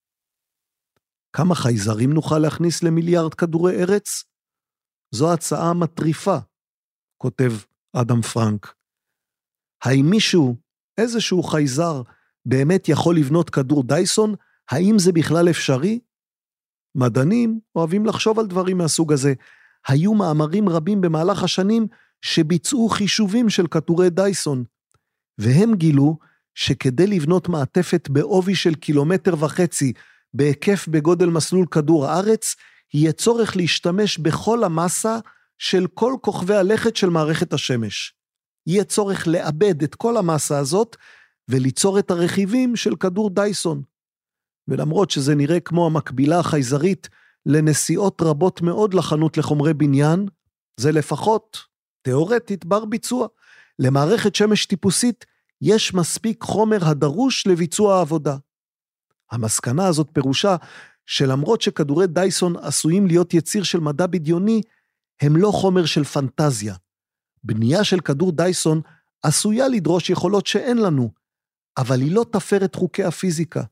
כמה חייזרים נוכל להכניס למיליארד כדורי ארץ? זו הצעה מטריפה, כותב אדם פרנק. האם מישהו, איזשהו חייזר, באמת יכול לבנות כדור דייסון? האם זה בכלל אפשרי? מדענים אוהבים לחשוב על דברים מהסוג הזה. היו מאמרים רבים במהלך השנים שביצעו חישובים של כדורי דייסון, והם גילו שכדי לבנות מעטפת בעובי של 1.5 קילומטר, בהיקף בגודל מסלול כדור הארץ, יהיה צורך להשתמש בכל המסה של כל כוכבי הלכת של מערכת השמש. יהיה צורך לאבד את כל המסה הזאת, וליצור את הרכיבים של כדור דייסון. ולמרות שזה נראה כמו המקבילה החייזרית לנסיעות רבות מאוד לחנות לחומרי בניין, זה לפחות, תיאורטית, בר ביצוע. למערכת שמש טיפוסית יש מספיק חומר הדרוש לביצוע העבודה. המסקנה הזאת פירושה שלמרות שכדורי דייסון עשויים להיות יציר של מדע בדיוני, הם לא חומר של פנטזיה. בנייה של כדור דייסון עשויה לדרוש יכולות שאין לנו, אבל היא לא תפר את חוקי הפיזיקה.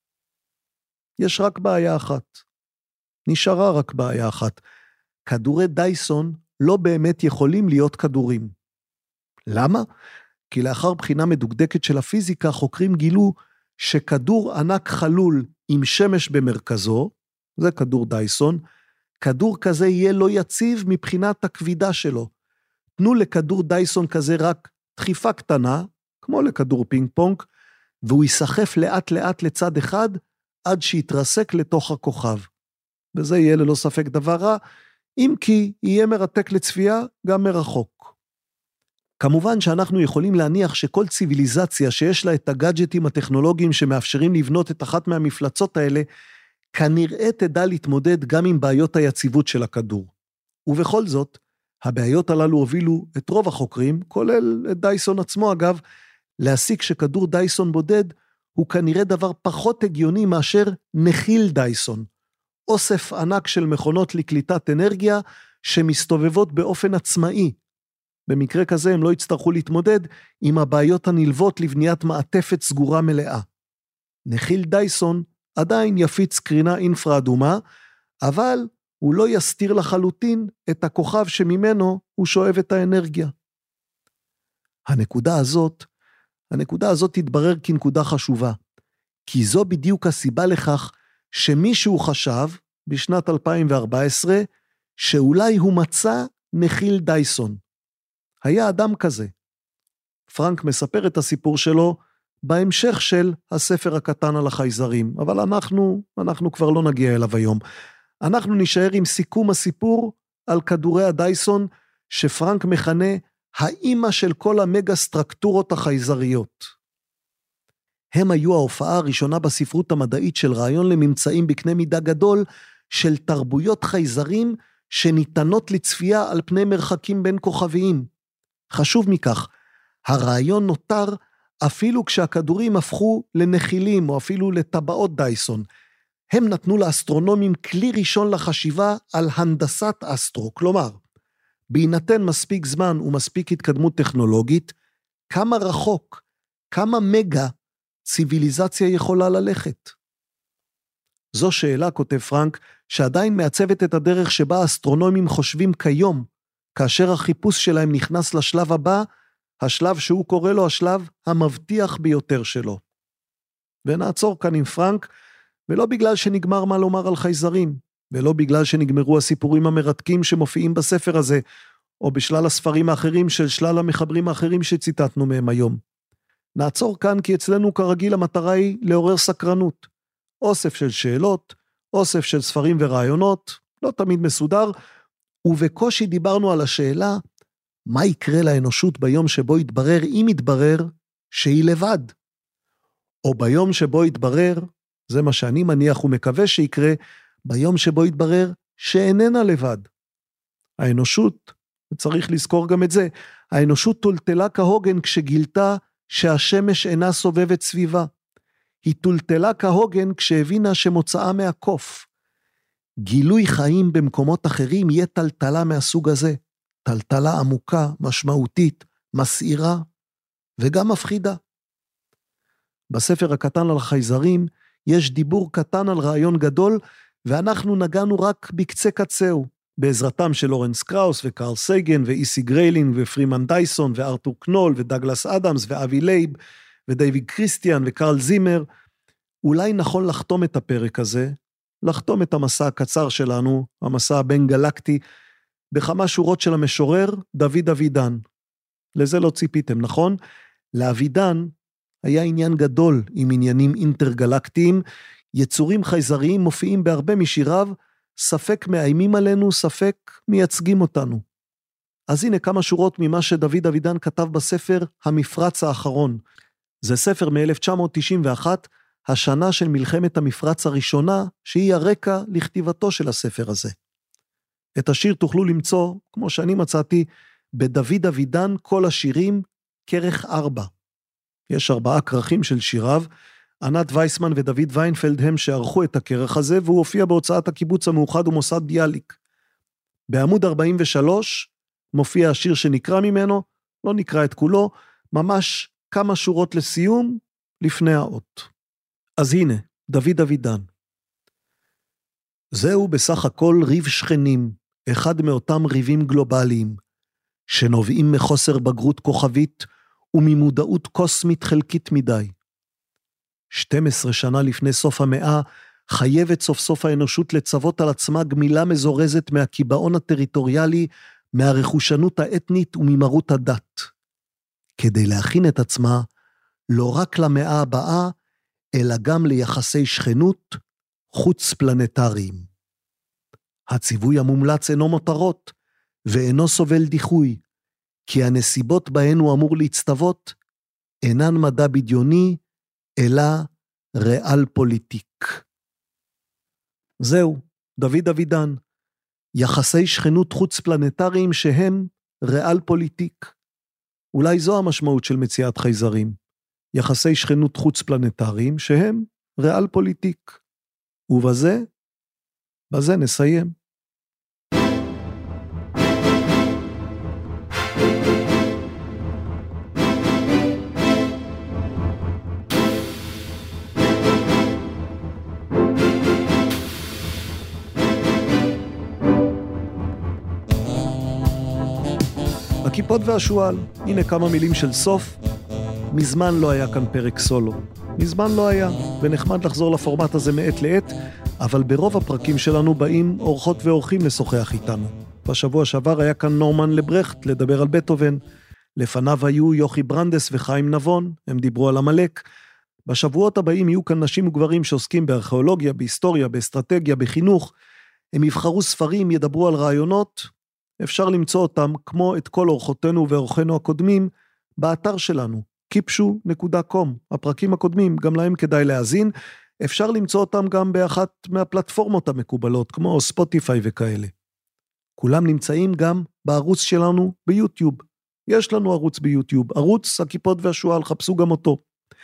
יש רק בעיה אחת. נשארה רק בעיה אחת. כדורי דייסון לא באמת יכולים להיות כדורים. למה? כי לאחר בחינה מדוקדקת של הפיזיקה, חוקרים גילו שכדור ענק חלול עם שמש במרכזו, זה כדור דייסון, כדור כזה יהיה לא יציב מבחינת הכבידה שלו. תנו לכדור דייסון כזה רק דחיפה קטנה, כמו לכדור פינג פונג, והוא יסחף לאט לאט לצד אחד, עד שיתרסק לתוך הכוכב. וזה יהיה ללא ספק דבר רע, אם כי יהיה מרתק לצפייה גם מרחוק. כמובן שאנחנו יכולים להניח שכל ציוויליזציה שיש לה את הגאדג'טים הטכנולוגיים שמאפשרים לבנות את אחת מהמפלצות האלה, כנראה תדע להתמודד גם עם בעיות היציבות של הכדור. ובכל זאת, הבעיות הללו הובילו את רוב החוקרים, כולל את דייסון עצמו אגב, להסיק שכדור דייסון בודד הוא כנראה דבר פחות הגיוני מאשר נחיל דייסון, אוסף ענק של מכונות לקליטת אנרגיה שמסתובבות באופן עצמאי. במקרה כזה הם לא יצטרכו להתמודד עם הבעיות הנלוות לבניית מעטפת סגורה מלאה. נחיל דייסון עדיין יפיץ קרינה אינפרה אדומה, אבל הוא לא יסתיר לחלוטין את הכוכב שממנו הוא שואב את האנרגיה. הנקודה הזאת תתברר כנקודה חשובה, כי זו בדיוק הסיבה לכך שמישהו חשב בשנת 2014 שאולי הוא מצא נחיל דייסון. היה אדם כזה. פרנק מספר את הסיפור שלו בהמשך של הספר הקטן על החייזרים, אבל אנחנו כבר לא נגיע אליו היום. אנחנו נשאר עם סיכום הסיפור על כדורי הדייסון, שפרנק מכנה האמא של כל המגה סטרקטורות החייזריות. הם היו ההופעה הראשונה בספרות המדעית של רעיון לממצאים בקנה מידה גדול, של תרבויות חייזרים שניתנות לצפייה על פני מרחקים בין כוכביים. חשוב מכך, הרעיון נותר אפילו כשהכדורים הפכו לנחילים או אפילו לטבעות דייסון. הם נתנו לאסטרונומים כלי ראשון לחשיבה על הנדסת אסטרו, כלומר, בהינתן מספיק זמן ומספיק התקדמות טכנולוגית, כמה רחוק, כמה מגה ציוויליזציה יכולה ללכת. זו שאלה, כותב פרנק, שעדיין מעצבת את הדרך שבה האסטרונומים חושבים כיום, כאשר החיפוש שלהם נכנס לשלב הבא, השלב שהוא קורא לו השלב המבטיח ביותר שלו. ונעצור כאן עם פרנק, ולא בגלל שנגמר מה לומר על חייזרים, ולא בגלל שנגמרו הסיפורים המרתקים שמופיעים בספר הזה, או בשלל הספרים האחרים של שלל המחברים האחרים שציטטנו מהם היום. נעצור כאן כי אצלנו כרגיל המטרה היא לעורר סקרנות. אוסף של שאלות, אוסף של ספרים ורעיונות, לא תמיד מסודר, ובקושי דיברנו על השאלה, מה יקרה לאנושות ביום שבו יתברר, אם יתברר, שהיא לבד? או ביום שבו יתברר, זה מה שאני מניח ומקווה שיקרה, ביום שבו יתברר שאיננה לבד. האנושות, וצריך לזכור גם את זה, האנושות טולטלה כהוגן כשגילתה שהשמש אינה סובבת סביבה. היא טולטלה כהוגן כשהבינה שמוצאה מהקוף. גילוי חיים במקומות אחרים יהיה טלטלה מהסוג הזה. טלטלה עמוקה, משמעותית, מסעירה, וגם מפחידה. בספר הקטן על החייזרים, יש דיבור קטן על רעיון גדול, ואנחנו נגענו רק בקצה קצהו, בעזרתם של לורנס קראוס וקרל סייגן ואיסי גריילינג ופרימן דייסון וארתור קנול ודגלס אדמס ואבי לייב ודייוויד קריסטיאן וקרל זימר. אולי נכון לחתום את הפרק הזה, לחתום את המסע הקצר שלנו, המסע הבין גלקטי, בכמה שורות של המשורר דוד אבידן. לזה לא ציפיתם, נכון? לאבידן היה עניין גדול עם עניינים אינטרגלקטיים, יצורים חייזריים מופיעים בהרבה משיריו, ספק מאיימים עלינו, ספק מייצגים אותנו. אז הנה כמה שורות ממה שדוד אבידן כתב בספר המפרץ האחרון. זה ספר מ-1991, השנה של מלחמת המפרץ הראשונה, שהיא הרקע לכתיבתו של הספר הזה. את השיר תוכלו למצוא, כמו שאני מצאתי, בדוד אבידן כל השירים, כרך 4. יש 4 כרכים של שיריו, ענת וייסמן ודוד ויינפלד הם שערכו את הכרך הזה, והוא הופיע בהוצאת הקיבוץ המאוחד ומוסד ביאליק. בעמוד 43 מופיע השיר שנקרא ממנו, לא נקרא את כולו, ממש כמה שורות לסיום לפני האות. אז הנה, דוד אבידן. זהו בסך הכל ריב שכנים, אחד מאותם ריבים גלובליים, שנובעים מחוסר בגרות כוכבית וממודעות קוסמית חלקית מדי. 12 שנה לפני סוף המאה, חייבת סוף סוף האנושות לצוות על עצמה גמילה מזורזת מהקיבעון הטריטוריאלי, מהרכושנות האתנית וממרות הדת. כדי להכין את עצמה, לא רק למאה הבאה, אלא גם ליחסי שכנות חוץ פלנטריים. הציווי המומלץ אינו מותרות, ואינו סובל דיחוי, כי הנסיבות בהן הוא אמור להצטוות, אינן מדע בדיוני, אלא ריאל פוליטיק. זהו, דוד אבידן, יחסי שכנות חוץ פלנטריים שהם ריאל פוליטיק. אולי זו המשמעות של מציאת חייזרים. יחסי שכנות חוץ פלנטריים שהם ריאל פוליטיק. בזה נסיים. הכיפות והשואל, הנה כמה מילים של סוף. מזמן לא היה כאן פרק סולו. מזמן לא היה, ונחמד לחזור לפורמט הזה מעת לעת, אבל ברוב הפרקים שלנו באים אורחות ואורחים לשוחח איתנו. בשבוע שעבר היה כאן נורמן לברכט לדבר על בטהובן, לפניו היו יוכי ברנדס וחיים נבון, הם דיברו על המלאק. בשבועות הבאים יהיו כאן נשים וגברים שעוסקים בארכיאולוגיה, בהיסטוריה, באסטרטגיה, בחינוך, הם יבחרו ספרים, ידברו על רעיונות, אפשר למצוא אותם, כמו את כל אורחותינו ואורחינו הקודמים, באתר שלנו, kipshu.com, הפרקים הקודמים, גם להם כדאי להאזין, אפשר למצוא אותם גם באחת מהפלטפורמות המקובלות, כמו ספוטיפיי וכאלה. כולם נמצאים גם בערוץ שלנו ביוטיוב. יש לנו ערוץ ביוטיוב, ערוץ הכיפות והשואל, חפשו גם אותו.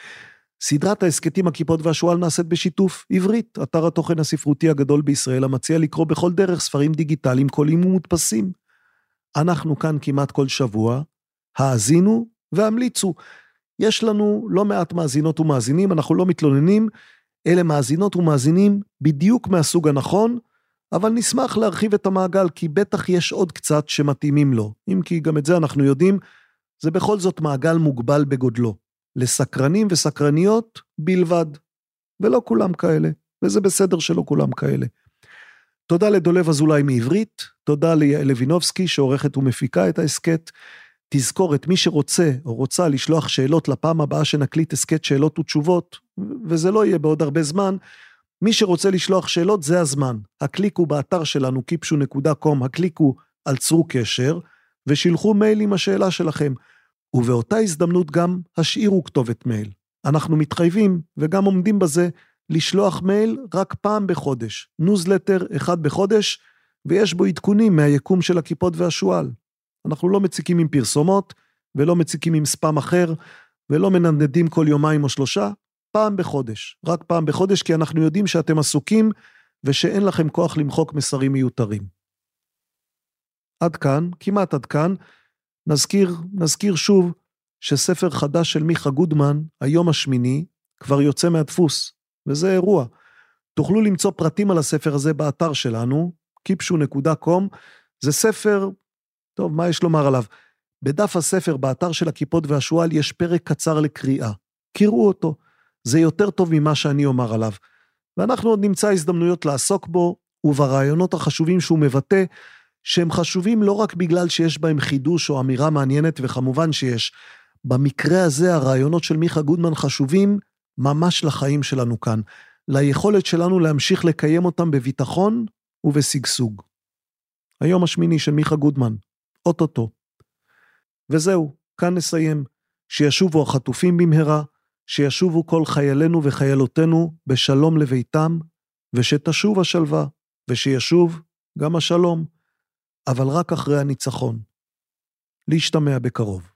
סדרת העסקתים הכיפות והשואל נעשית בשיתוף עברית, אתר התוכן הספרותי הגדול בישראל, המציע לקרוא בכל דרך ספרים דיגיטליים, קוליים ומודפסים. אנחנו כאן כמעט כל שבוע, האזינו והמליצו. יש לנו לא מעט מאזינות ומאזינים, אנחנו לא מתלוננים, אלה מאזינות ומאזינים בדיוק מהסוג הנכון, אבל נשמח להרחיב את המעגל, כי בטח יש עוד קצת שמתאימים לו. אם כי גם את זה אנחנו יודעים, זה בכל זאת מעגל מוגבל בגודלו. לסקרנים וסקרניות בלבד. ולא כולם כאלה, וזה בסדר שלא כולם כאלה. תודה לדולב אזולאי מעברית, תודה ליעל לוינובסקי שעורכת ומפיקה את העסקת. תזכורת, מי שרוצה או רוצה לשלוח שאלות לפעם הבאה שנקליט עסקת שאלות ותשובות, וזה לא יהיה בעוד הרבה זמן, מי שרוצה לשלוח שאלות זה הזמן. הקליקו באתר שלנו kipshu.com, הקליקו על צרו קשר, ושילחו מייל עם השאלה שלכם. ובאותה הזדמנות גם השאירו כתובת מייל. אנחנו מתחייבים וגם עומדים בזה לשלוח מייל רק פעם בחודש. ניוזלטר אחד בחודש, ויש בו עדכונים מהיקום של הכיפות והשואל. אנחנו לא מציקים עם פרסומות, ולא מציקים עם ספאם אחר, ולא מנדנדים כל יומיים או שלושה, פעם בחודש. רק פעם בחודש, כי אנחנו יודעים שאתם עסוקים, ושאין לכם כוח למחוק מסרים מיותרים. עד כאן, כמעט עד כאן, נזכיר שוב שספר חדש של מיכה גודמן, היום השמיני, כבר יוצא מהדפוס, וזה אירוע. תוכלו למצוא פרטים על הספר הזה באתר שלנו, kipshu.com, זה ספר, טוב, מה יש לומר עליו? בדף הספר, באתר של הכיפות והשואל, יש פרק קצר לקריאה. קראו אותו, זה יותר טוב ממה שאני אומר עליו. ואנחנו עוד נמצא הזדמנויות לעסוק בו, וברעיונות החשובים שהוא מבטא, שהם חשובים לא רק בגלל שיש בהם חידוש או אמירה מעניינת, וכמובן שיש. במקרה הזה הרעיונות של מיכה גודמן חשובים ממש לחיים שלנו כאן, ליכולת שלנו להמשיך לקיים אותם בביטחון ובסגסוג. היום השמיני של מיכה גודמן, אוטוטו. וזהו, כאן נסיים. שישובו החטופים במהרה, שישובו כל חיילינו וחיילותינו בשלום לביתם, ושתשוב השלווה, ושישוב גם השלום, אבל רק אחרי הניצחון. להשתמע בקרוב.